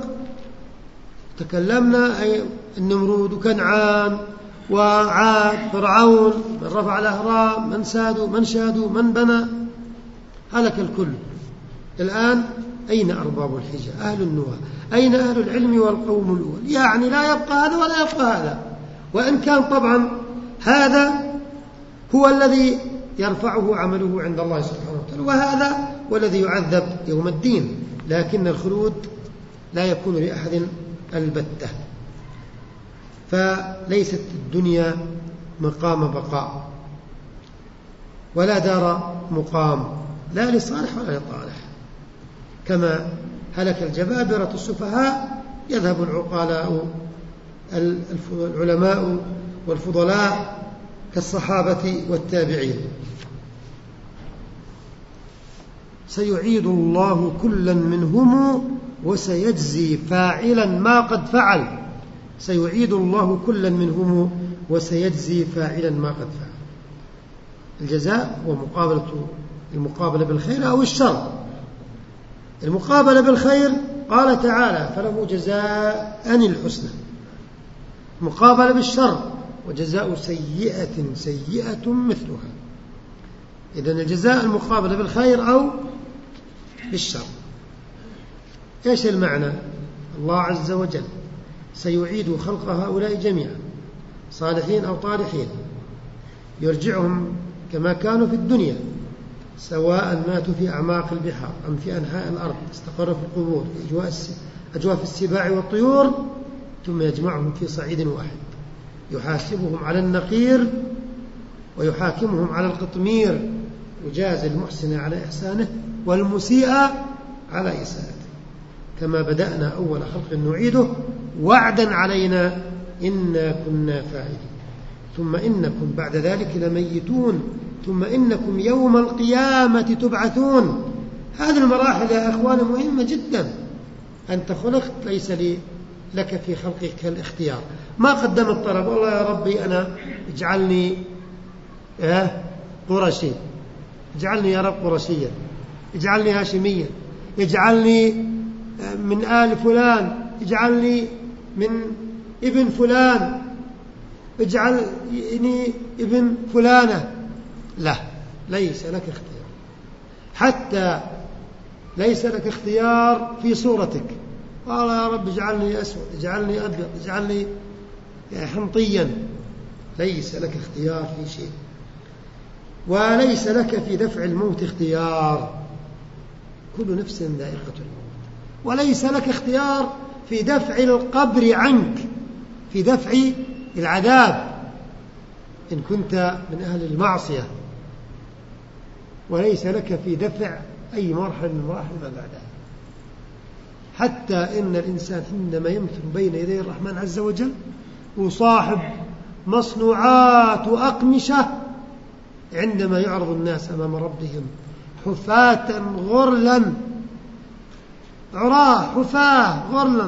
تكلمنا أي النمرود وكنعان وعاد فرعون، من رفع الأهرام، من سادوا من شادوا من بنى، هلك الكل. الآن أين أرباب الحجة أهل النهى؟ أين أهل العلم والقوم الأول؟ يعني لا يبقى هذا ولا يبقى هذا، وإن كان طبعا هذا هو الذي يرفعه عمله عند الله سبحانه وتعالى، وهذا هو الذي يعذب يوم الدين، لكن الخلود لا يكون لأحد البتة. فليست الدنيا مقام بقاء ولا دار مقام، لا لصالح ولا لطالح. كما هلك الجبابرة السفهاء يذهب العقلاء العلماء والفضلاء كالصحابة والتابعين. سيعيد الله كلا منهم وسيجزي فاعلا ما قد فعل. سيعيد الله كلا منهم وسيجزي فاعلا ما قد فعل. الجزاء هو مقابلة المقابلة بالخير أو الشر. المقابلة بالخير قال تعالى فله جزاء الحسنى. مقابلة بالشر وجزاء سيئة سيئة مثلها. إذن الجزاء المقابلة بالخير أو بالشر. إيش المعنى؟ الله عز وجل سيعيد خلق هؤلاء جميعا صالحين أو طالحين، يرجعهم كما كانوا في الدنيا، سواء ماتوا في أعماق البحار أم في أنحاء الأرض، استقروا في القبور في أجواف السباع والطيور، ثم يجمعهم في صعيد واحد، يحاسبهم على النقير ويحاكمهم على القطمير، يجازي المحسن على إحسانه والمسيء على إساءته. كما بدأنا أول خلق نعيده وعدا علينا إنا كنا فاعلين. ثم إنكم بعد ذلك لميتون ثم إنكم يوم القيامة تبعثون. هذه المراحل يا أخوان مهمة جدا. أنت خلقت ليس لي لك في خلقك الاختيار. ما قدم الطلب والله يا ربي أنا اجعلني قرشي، اجعلني يا رب قرشيا، اجعلني هاشميا، اجعلني من آل فلان، اجعلني من ابن فلان، اجعلني ابن فلانة. لا، ليس لك اختيار. حتى ليس لك اختيار في صورتك. قال يا رب اجعلني أسود، اجعلني أبيض، اجعلني حنطيا. ليس لك اختيار في شيء. وليس لك في دفع الموت اختيار. كل نفس ذائقة الموت. وليس لك اختيار في دفع القبر عنك، في دفع العذاب إن كنت من أهل المعصية. وليس لك في دفع أي مرحلة من مراحل ما بعدها. حتى إن الإنسان عندما يمثل بين يدي الرحمن عز وجل وصاحب مصنوعات وأقمشة، عندما يعرض الناس أمام ربهم حفاة غرلا، عراه حفاة غرلا،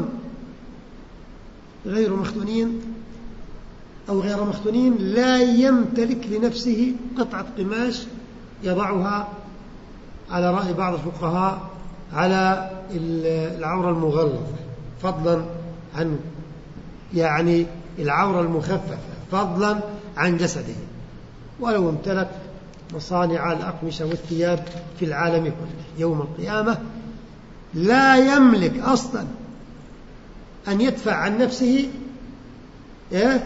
غير مختونين أو غير مختونين، لا يمتلك لنفسه قطعة قماش يضعها على رأي بعض الفقهاء على العورة المغلظة، فضلا عن يعني العورة المخففة، فضلا عن جسده. ولو امتلك مصانع الأقمشة والثياب في العالم كله يوم القيامة لا يملك أصلا أن يدفع عن نفسه إيه؟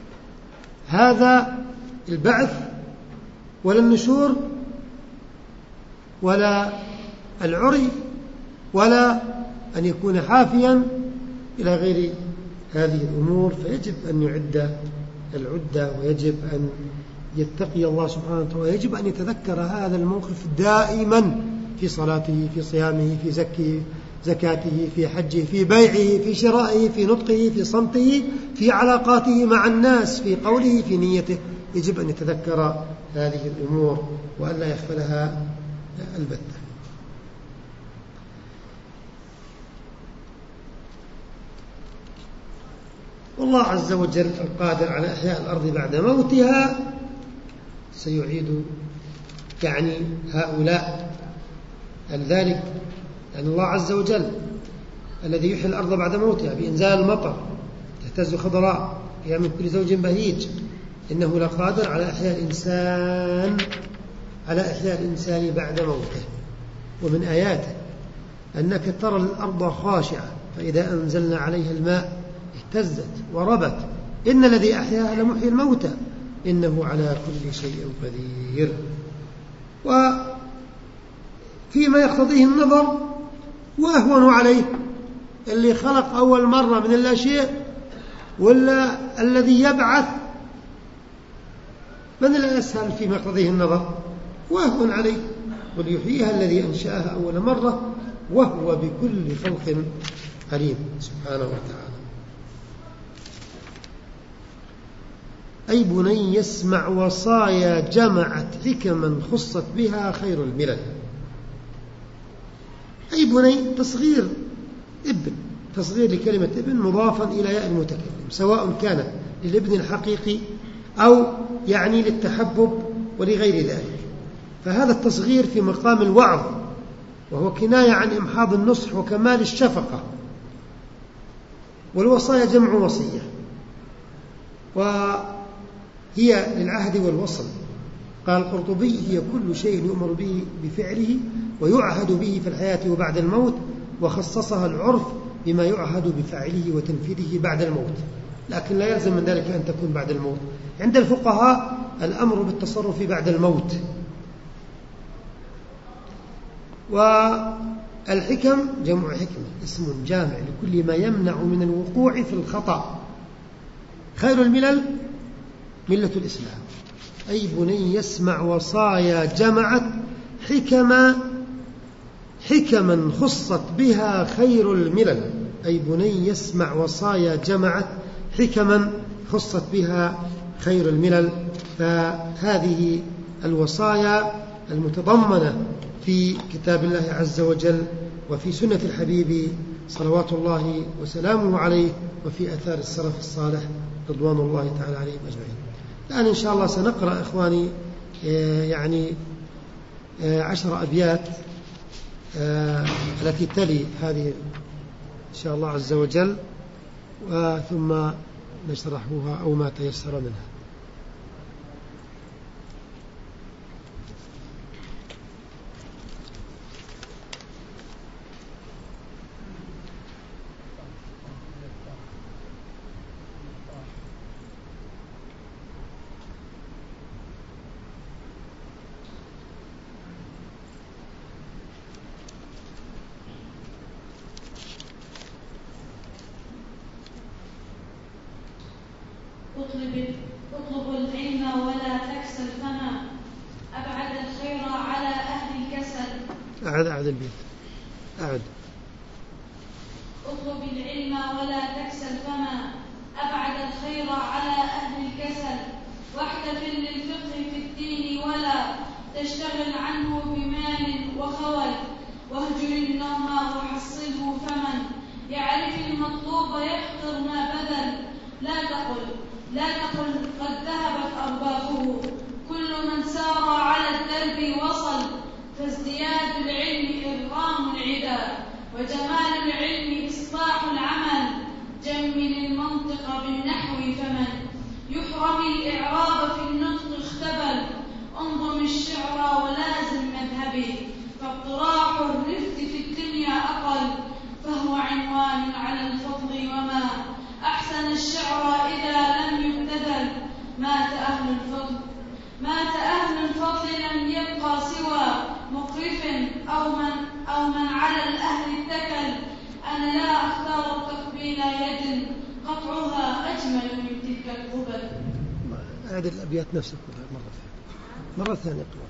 هذا البعث ولا النشور ولا العري، ولا أن يكون حافيا إلى غير هذه الأمور، فيجب أن يعد العدة، ويجب أن يتقي الله سبحانه وتعالى، ويجب أن يتذكر هذا الموقف دائما في صلاته، في صيامه، في زكيه زكاته، في حجه، في بيعه، في شرائه، في نطقه، في صمته، في علاقاته مع الناس، في قوله، في نيته. يجب أن يتذكر هذه الأمور وأن لا يغفلها البتة. والله عز وجل القادر على إحياء الأرض بعد موتها سيعيد يعني هؤلاء ذلك، أن الله عز وجل الذي يحيي الأرض بعد موتها بإنزال المطر تهتز خضراء فيها من كل زوج بهيج، إنه لقادر على إحياء الإنسان على إحياء الإنسان بعد موته. ومن آياته أنك ترى الأرض خاشعة فإذا أنزلنا عليها الماء اهتزت وربت، إن الذي أحياها لمحيي الموتى إنه على كل شيء قدير. وفيما يقتضيه النظر وأهون عليه، اللي خلق أول مرة من الأشياء ولا الذي يبعث، من الأسهل فيما يقتضيه النظر؟ وأهون عليه، وليحييها الذي أنشأها أول مرة وهو بكل خلق عليم سبحانه وتعالى. أي بني يسمع وصايا جمعت حكما خصت بها خير الملل. أي بني تصغير ابن، تصغير لكلمة ابن مضافا إلى ياء المتكلم، سواء كان للابن الحقيقي أو يعني للتحبب ولغير ذلك. فهذا التصغير في مقام الوعظ، وهو كناية عن إمحاض النصح وكمال الشفقة. والوصايا جمع وصية، وهي للعهد والوصل. قال القرطبي هي كل شيء يؤمر به بفعله ويعهد به في الحياة وبعد الموت، وخصصها العرف بما يعهد بفعله وتنفيذه بعد الموت، لكن لا يلزم من ذلك أن تكون بعد الموت. عند الفقهاء الأمر بالتصرف بعد الموت. والحكم جمع حكمة، اسم جامع لكل ما يمنع من الوقوع في الخطأ. خير الملل ملة الإسلام. أي بني يسمع وصايا جمعت حكما حكما خصت بها خير الملل. أي بني يسمع وصايا جمعت حكما خصت بها خير الملل. فهذه الوصايا المتضمنة في كتاب الله عز وجل وفي سنة الحبيب صلوات الله وسلامه عليه وفي أثار السلف الصالح رضوان الله تعالى عليهم أجمعين. الآن إن شاء الله سنقرأ إخواني يعني عشر أبيات التي تلي هذه إن شاء الله عز وجل، ثم نشرحها أو ما تيسر منها. اطلب العلم ولا تكسل، فما أبعد الخير على أهل الكسل. أعد أعد البيت أعد. اطلب العلم ولا تكسل، فما أبعد الخير على أهل الكسل. واحتفل للفقه في الدين ولا تشتغل عنه بمال وخول. واهجر النوم وحصله، فمن يعرف المطلوب يحقر ما بذل. لا تقل لا تقل قد ذهبت أربابه، كل من سار على الدرب وصل. فازدياد العلم إرغام العدا، وجمال العلم إصلاح العمل. جمل المنطق بالنحو، فمن يحرم الإعراب في النطق اختبل. انظم الشعر ولازم مذهبي، فاقتراح الرفد في الدنيا أقل. فهو عنوان على الفضل، وما أحسن الشعر إذا لم يبتذل. مات أهل الفضل مات أهل الفضل لم يبقى سوى مقرف أو من, أو من على الأهل اتكل. أنا لا أختار تقبيل يد قطعها أجمل من تلك القبل. هذه الأبيات نفسها مرة ثانية مرة ثانية اقرأ.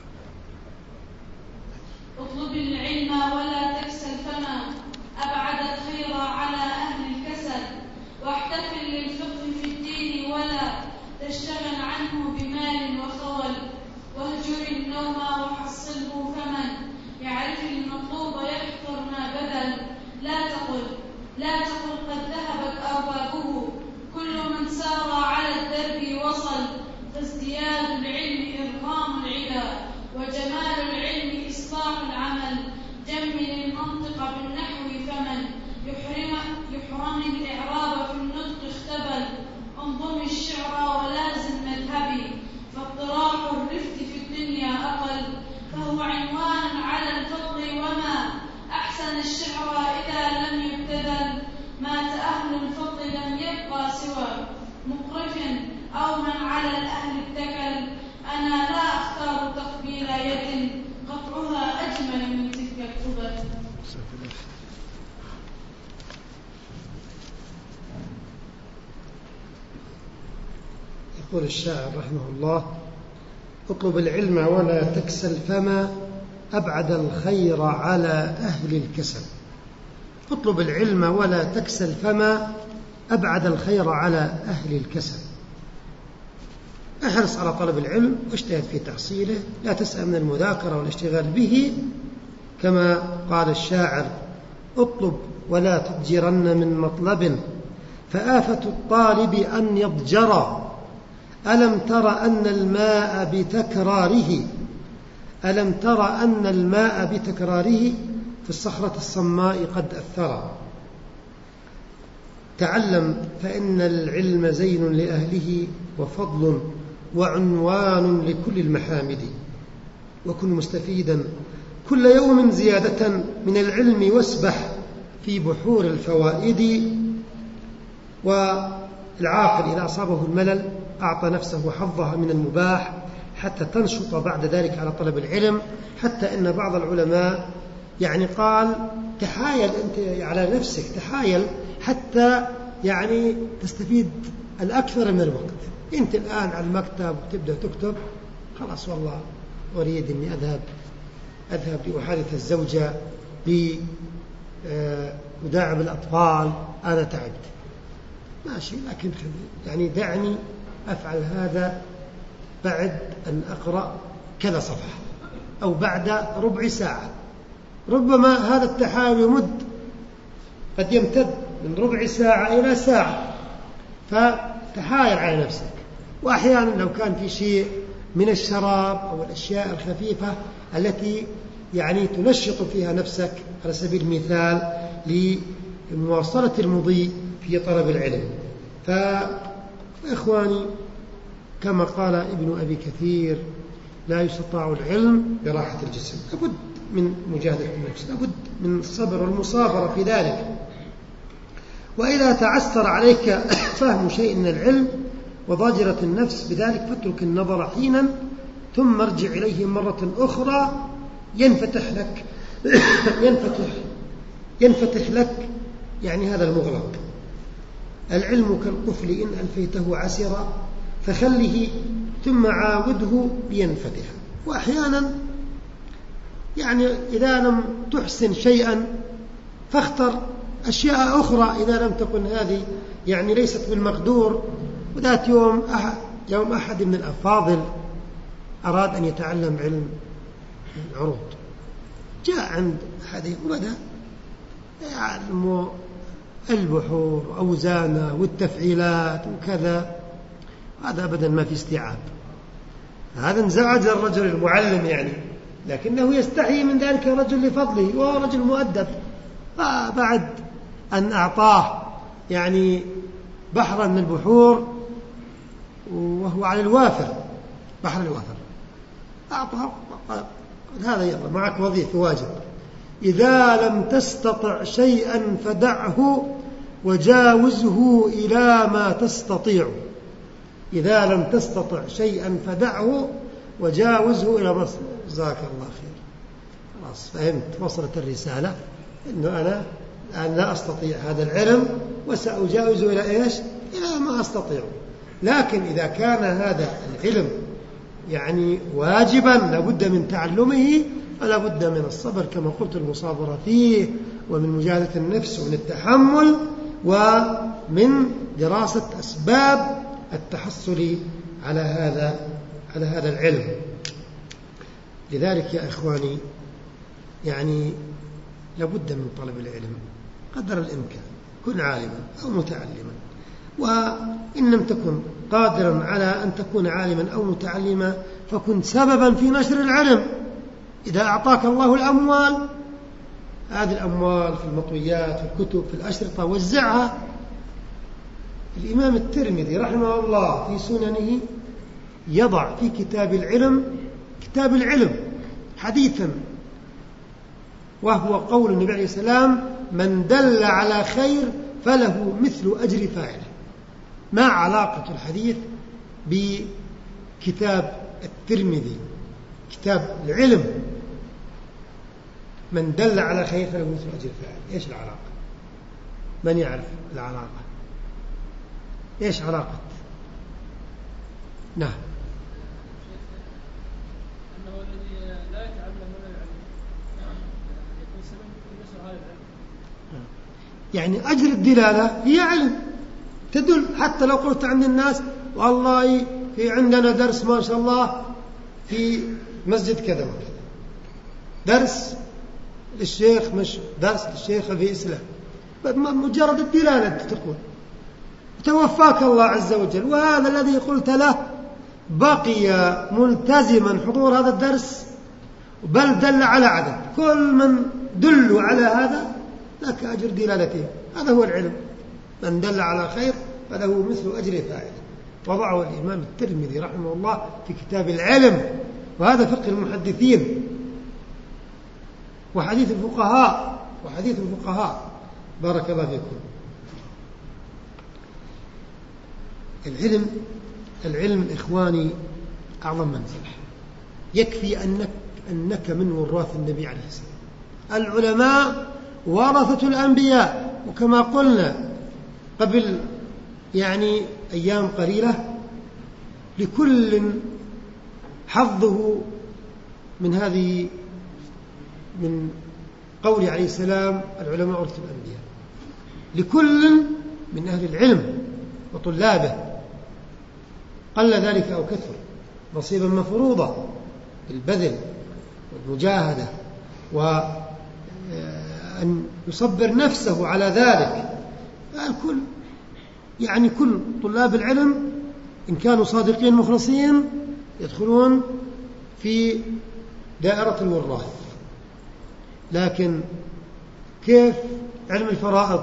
اطلب العلم ولا تكسل فما أبعد الخير على أهل الكسل، واحتفل للفقه في الدين ولا تشتغل عنه بمال وخول، واهجر النوم وحصله فمن يعرف المطلوب يحقر ما بذل. لا تقل لا تقل قد ذهبت أربابه، كل من سار على الدرب وصل، فازدياد العلم إرغام العلا، وجمال العلم إصلاح العمل. جمل المنطق بالنحو فمن يحرم, يحرم الإعراب في النطق اختبل. انظم الشعر ولازم مذهبي، فاطراح الرفد في الدنيا أقل، فهو عنوان على الفضل وما أحسن الشعر إذا لم يبتذل. مات أهل الفضل لم يبقى سوى مقرف أو من على الأهل اتكل. أنا لا أختار تقبيل يد قطعها أجمل من تلك القبل. يقول الشاعر رحمه الله: اطلب العلم ولا تكسل فما أبعد الخير على أهل الكسل. اطلب العلم ولا تكسل فما أبعد الخير على أهل الكسل. احرص على طلب العلم واجتهد في تحصيله، لا تسأم من المذاكرة والاشتغال به، كما قال الشاعر: اطلب ولا تضجرن من مطلب، فآفة الطالب أن يضجر. ألم تر أن الماء بتكراره ألم تر أن الماء بتكراره في الصخرة الصماء قد أثر. تعلم فإن العلم زين لأهله وفضل وعنوان لكل المحامد، وكن مستفيدا كل يوم زيادة من العلم، واسبح في بحور الفوائد. والعاقل إذا أصابه الملل أعطى نفسه حظها من المباح حتى تنشط بعد ذلك على طلب العلم، حتى إن بعض العلماء يعني قال: تحايل أنت على نفسك، تحايل حتى يعني تستفيد الأكثر من الوقت. أنت الآن على المكتب وتبدأ تكتب، خلاص والله أريد أني أذهب أذهب لأحادث الزوجة، لأداعب الأطفال، أنا تعبت، ماشي، لكن يعني دعني أفعل هذا بعد أن أقرأ كذا صفحة أو بعد ربع ساعة. ربما هذا التحايل يمد، قد يمتد من ربع ساعة إلى ساعة، فتحايل على نفسك. وأحيانا لو كان في شيء من الشراب أو الأشياء الخفيفة التي يعني تنشط فيها نفسك، على سبيل المثال لمواصلة المضي في طلب العلم. فإخواني، كما قال ابن أبي كثير: لا يستطاع العلم براحة الجسم، لابد من مجاهدة النفس، لابد من الصبر والمصابرة في ذلك. وإذا تعسر عليك فهم شيء من العلم وضاجرة النفس بذلك، فاترك النظر حينا ثم ارجع إليه مرة أخرى، ينفتح لك ينفتح ينفتح لك يعني هذا المغلق. العلم كالقفل إن ألفيته عسرا، فخله ثم عاوده لينفتح. وأحيانا يعني إذا لم تحسن شيئا فاختر أشياء أخرى إذا لم تكن هذه يعني ليست بالمقدور. وذات يوم أحد, يوم أحد من الأفاضل أراد أن يتعلم علم العروض، جاء عند أحدهم وبدأ يعلم البحور وأوزانه والتفعيلات وكذا. هذا أبدا ما في استيعاب، هذا انزعج الرجل المعلم يعني، لكنه يستحي من ذلك الرجل لفضله، وهو رجل مؤدب. فبعد أن أعطاه يعني بحرا من البحور وهو على الوافر، بحر الوافر، أعطاه قال: هذا يلا معك وظيفة واجب، إذا لم تستطع شيئا فدعه وجاوزه إلى ما تستطيع. إذا لم تستطع شيئا فدعه وجاوزه إلى ما تستطيع. جزاك الله خير، خلاص فهمت، وصلت الرسالة، إنه أنا الآن لا أستطيع هذا العلم، وسأجاوز إلى إيش؟ إلى ما أستطيع. لكن إذا كان هذا العلم يعني واجبا لابد من تعلمه فلا بد من الصبر كما قلت، المصابرة فيه، ومن مجاهدة النفس، ومن التحمل، ومن دراسة أسباب التحصل على هذا على هذا العلم. لذلك يا إخواني يعني لابد من طلب العلم قدر الإمكان، كن عالما أو متعلما، وإن لم تكن قادرا على أن تكون عالما أو متعلما فكن سببا في نشر العلم. إذا أعطاك الله الأموال، هذه الأموال في المطويات، في الكتب، في الأشرطة، وزعها. الإمام الترمذي رحمه الله في سننه يضع في كتاب العلم كتاب العلم حديثا، وهو قول النبي عليه السلام: من دل على خير فله مثل أجر فاعله. ما علاقة الحديث بكتاب الترمذي كتاب العلم؟ من دل على خير فله مثل أجر فاعله، إيش العلاقة؟ من يعرف العلاقة؟ إيش علاقة؟ نعم. أنه الذي لا يتعلم ولا يعلم يكون سبب في نشر هذا العلم. يعني أجر الدلالة هي علم تدل. حتى لو قلت عند الناس والله في عندنا درس ما شاء الله في مسجد كذا وكذا، درس للشيخ، مش درس للشيخ في إسلام، مجرد الدلالة تقول توفاك الله عز وجل، وهذا الذي قلت له بقي ملتزما حضور هذا الدرس بل دل على عدد. كل من دلوا على هذا لك أجر دلالته. هذا هو العلم. من دل على خير فله مثل أجر فاعله. وضعه الإمام الترمذي رحمه الله في كتاب العلم، وهذا فقه المحدثين وحديث الفقهاء وحديث الفقهاء بارك الله فيكم. العلم العلم إخواني أعظم منزلة. يكفي أنك, أنك من وراث النبي عليه السلام. العلماء ورثة الأنبياء، وكما قلنا قبل يعني أيام قليلة لكل حظه من هذه من قول عليه السلام: العلماء ورثة الأنبياء. لكل من أهل العلم وطلابه قل ذلك أو كثر نصيبا مفروضا بالبذل والمجاهدة، وأن يصبر نفسه على ذلك. الكل يعني كل طلاب العلم إن كانوا صادقين مخلصين يدخلون في دائرة الوراث. لكن كيف علم الفرائض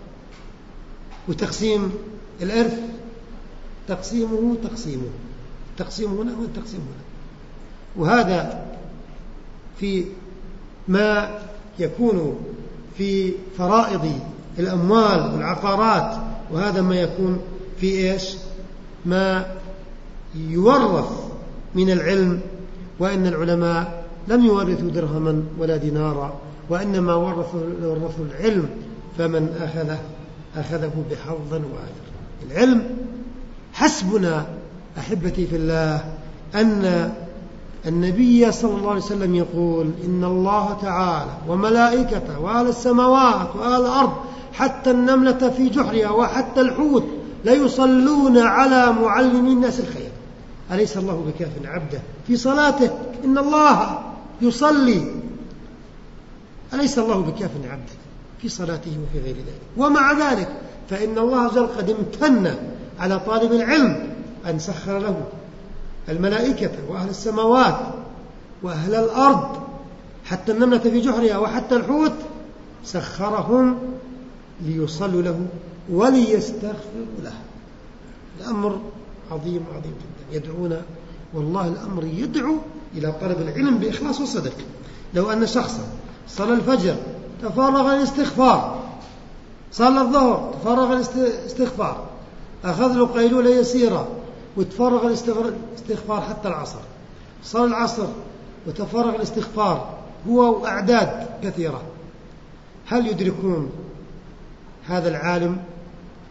وتقسيم الإرث؟ تقسيمه تقسيمه تقسيم هنا والتقسيم هنا. وهذا في ما يكون في فرائض الأموال والعقارات، وهذا ما يكون في إيش؟ ما يورث من العلم. وإن العلماء لم يورثوا درهما ولا دينارا، وإنما ورثوا, ورثوا العلم، فمن أخذه أخذه بحظ وافر. العلم حسبنا أحبتي في الله أن النبي صلى الله عليه وسلم يقول: إن الله تعالى وملائكته وأهل السماوات وأهل الأرض حتى النملة في جحرها وحتى الحوت ليصلون على معلمي الناس الخير. أليس الله بكاف عبده في صلاته؟ إن الله يصلي. أليس الله بكاف عبده في صلاته وفي غير ذلك؟ ومع ذلك فإن الله جل قد امتن على طالب العلم أن سخر له الملائكة وأهل السماوات وأهل الأرض حتى النملة في جحرها وحتى الحوت سخرهم ليصلوا له وليستغفروا له. الأمر عظيم عظيم جدا. يدعونا والله الأمر يدعو إلى طلب العلم بإخلاص وصدق. لو أن شخصا صلى الفجر تفرغ الاستغفار، صلى الظهر تفرغ الاستغفار، أخذ له قيلولة يسيرة وتفرغ الاستغفار حتى العصر، صلى العصر وتفرغ الاستغفار هو وأعداد كثيرة، هل يدركون هذا العالم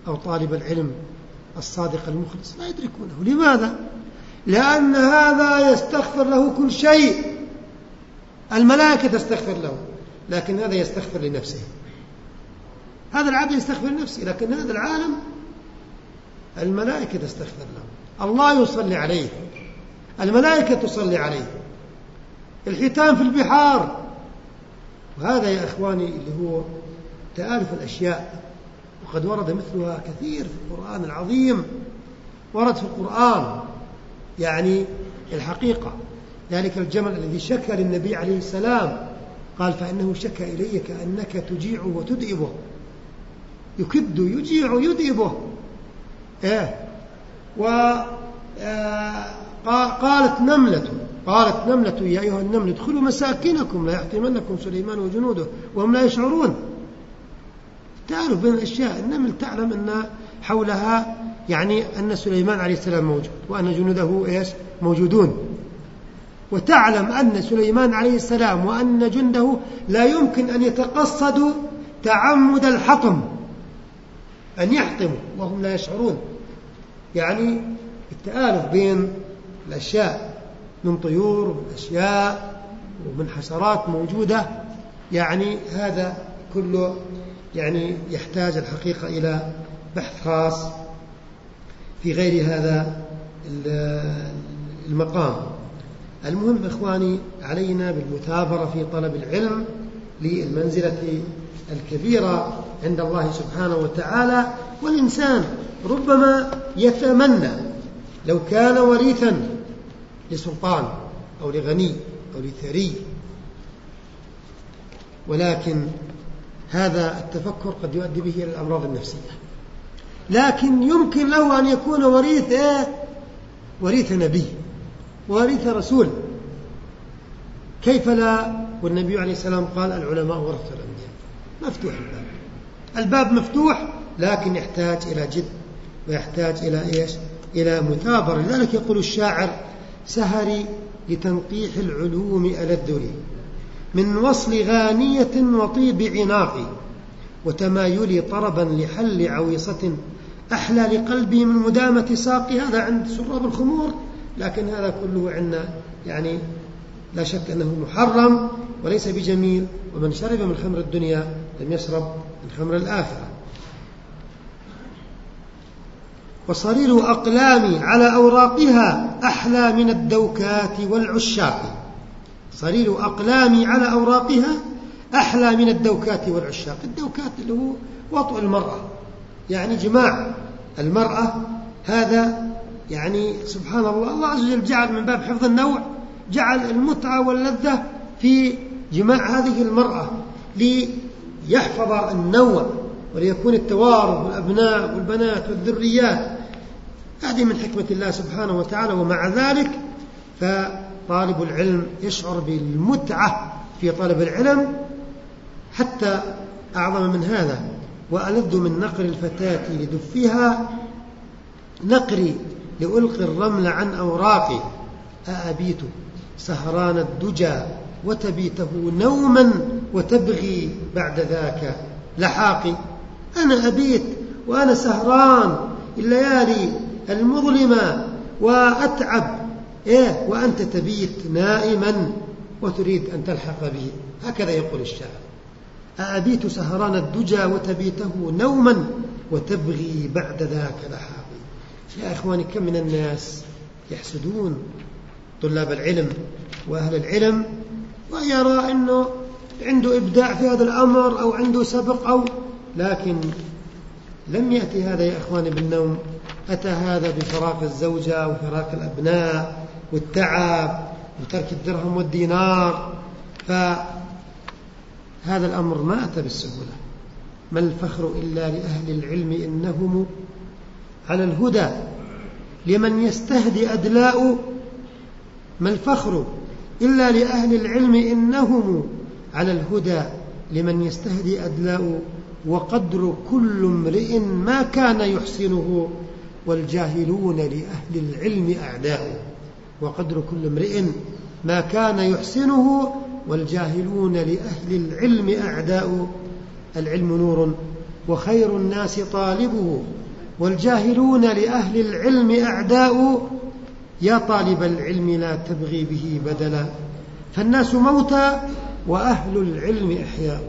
أو طالب العلم الصادق المخلص لا يدركونه. لماذا؟ لأن هذا يستغفر له كل شيء، الملائكة تستغفر له، لكن هذا يستغفر لنفسه. هذا العبد يستغفر لنفسه، لكن هذا العالم الملائكة تستغفر له، الله يصلي عليه، الملائكة تصلي عليه، الحيتان في البحار. وهذا يا إخواني اللي هو تآلف الأشياء، وقد ورد مثلها كثير في القرآن العظيم، ورد في القرآن يعني الحقيقة. ذلك الجمل الذي شكى للنبي عليه السلام قال فإنه شكى إلي كأنك تجيع وتدئبه، يكد يجيع يدئبه. إيه وقالت نملة قالت نملة يا أيها النمل ادخلوا مساكنكم لا يحطمنكم سليمان وجنوده وهم لا يشعرون. تعرف بين الأشياء، النمل تعلم أن حولها يعني أن سليمان عليه السلام موجود وأن جنوده إيش موجودون، وتعلم أن سليمان عليه السلام وأن جنده لا يمكن أن يتقصدوا تعمد الحطم، أن يحطموا وهم لا يشعرون. يعني التآلف بين الأشياء من طيور ومن أشياء ومن حشرات موجودة، يعني هذا كله يعني يحتاج الحقيقة إلى بحث خاص في غير هذا المقام. المهم إخواني علينا بالمثابرة في طلب العلم للمنزلة الكبيرة عند الله سبحانه وتعالى. والإنسان ربما يتمنى لو كان وريثا لسلطان أو لغني أو لثري، ولكن هذا التفكر قد يؤدي به إلى الأمراض النفسية. لكن يمكن له أن يكون وريث إيه؟ وريث نبي وريث رسول، كيف لا؟ والنبي عليه السلام قال العلماء ورثة الأنبياء. مفتوح الباب، الباب مفتوح، لكن يحتاج إلى جد ويحتاج إلى إيش؟ إلى مثابرة. لذلك يقول الشاعر سهري لتنقيح العلوم ألذ لي من وصل غانية وطيب عناقي وتمايلي طربا لحل عويصة أحلى لقلبي من مدامة ساقي. هذا عند سراب الخمور، لكن هذا كله عندنا يعني لا شك أنه محرم وليس بجميل. ومن شرب من خمر الدنيا لم يشرب من خمر الآخرة. وصرير أقلامي على أوراقها أحلى من الدوكات والعشاق. صرير أقلامي على أوراقها أحلى من الدوكات والعشاق. الدوكات اللي هو وطء المرأة، يعني جماع المرأة. هذا يعني سبحان الله، الله عز وجل جعل من باب حفظ النوع جعل المتعة واللذة في جماع هذه المرأة ليحفظ النوع وليكون التوارث والأبناء والبنات والذريات. هذه من حكمة الله سبحانه وتعالى. ومع ذلك فطالب العلم يشعر بالمتعة في طلب العلم حتى أعظم من هذا. وألذ من نقر الفتاة لدفها نقري لألقي الرمل عن أوراقي أأبيت سهران الدجى وتبيته نوما وتبغي بعد ذاك لحاقي. أنا أبيت وأنا سهران الليالي المظلمة وأتعب إيه وأنت تبيت نائما وتريد أن تلحق بي. هكذا يقول الشاعر أأبيت سهران الدجى وتبيته نوما وتبغي بعد ذاك لحاقي. يا إخواني كم من الناس يحسدون طلاب العلم وأهل العلم ويرى أنه عنده إبداع في هذا الأمر أو عنده سبق أو، لكن لم يأتي هذا يا إخواني بالنوم، أتى هذا بفراق الزوجة وفراق الأبناء والتعب وترك الدرهم والدينار. فهذا الأمر ما أتى بالسهولة. ما الفخر إلا لأهل العلم إنهم على الهدى لمن يستهدي أدلاء. ما الفخر إلا لأهل العلم إنهم على الهدى لمن يستهدي أدلاء. وقدر كل امرئ ما كان يحسنه والجاهلون لأهل العلم أعداء. وقدر كل امرئ ما كان يحسنه والجاهلون لأهل العلم أعداء. العلم نور وخير الناس طالبه، والجاهلون لأهل العلم أعداء، يا طالب العلم لا تبغي به بدلا، فالناس موتى وأهل العلم إحياء.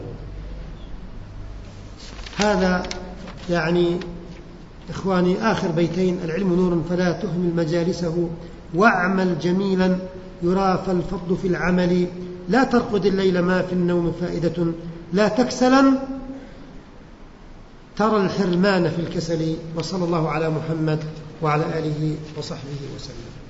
هذا يعني إخواني آخر بيتين: العلم نور فلا تهمل مجالسه، واعمل جميلا يرى فالفضل في العمل، لا ترقد الليل ما في النوم فائدة، لا تكسلا ترى الحرمان في الكسل. وصلى الله على محمد وعلى آله وصحبه وسلم.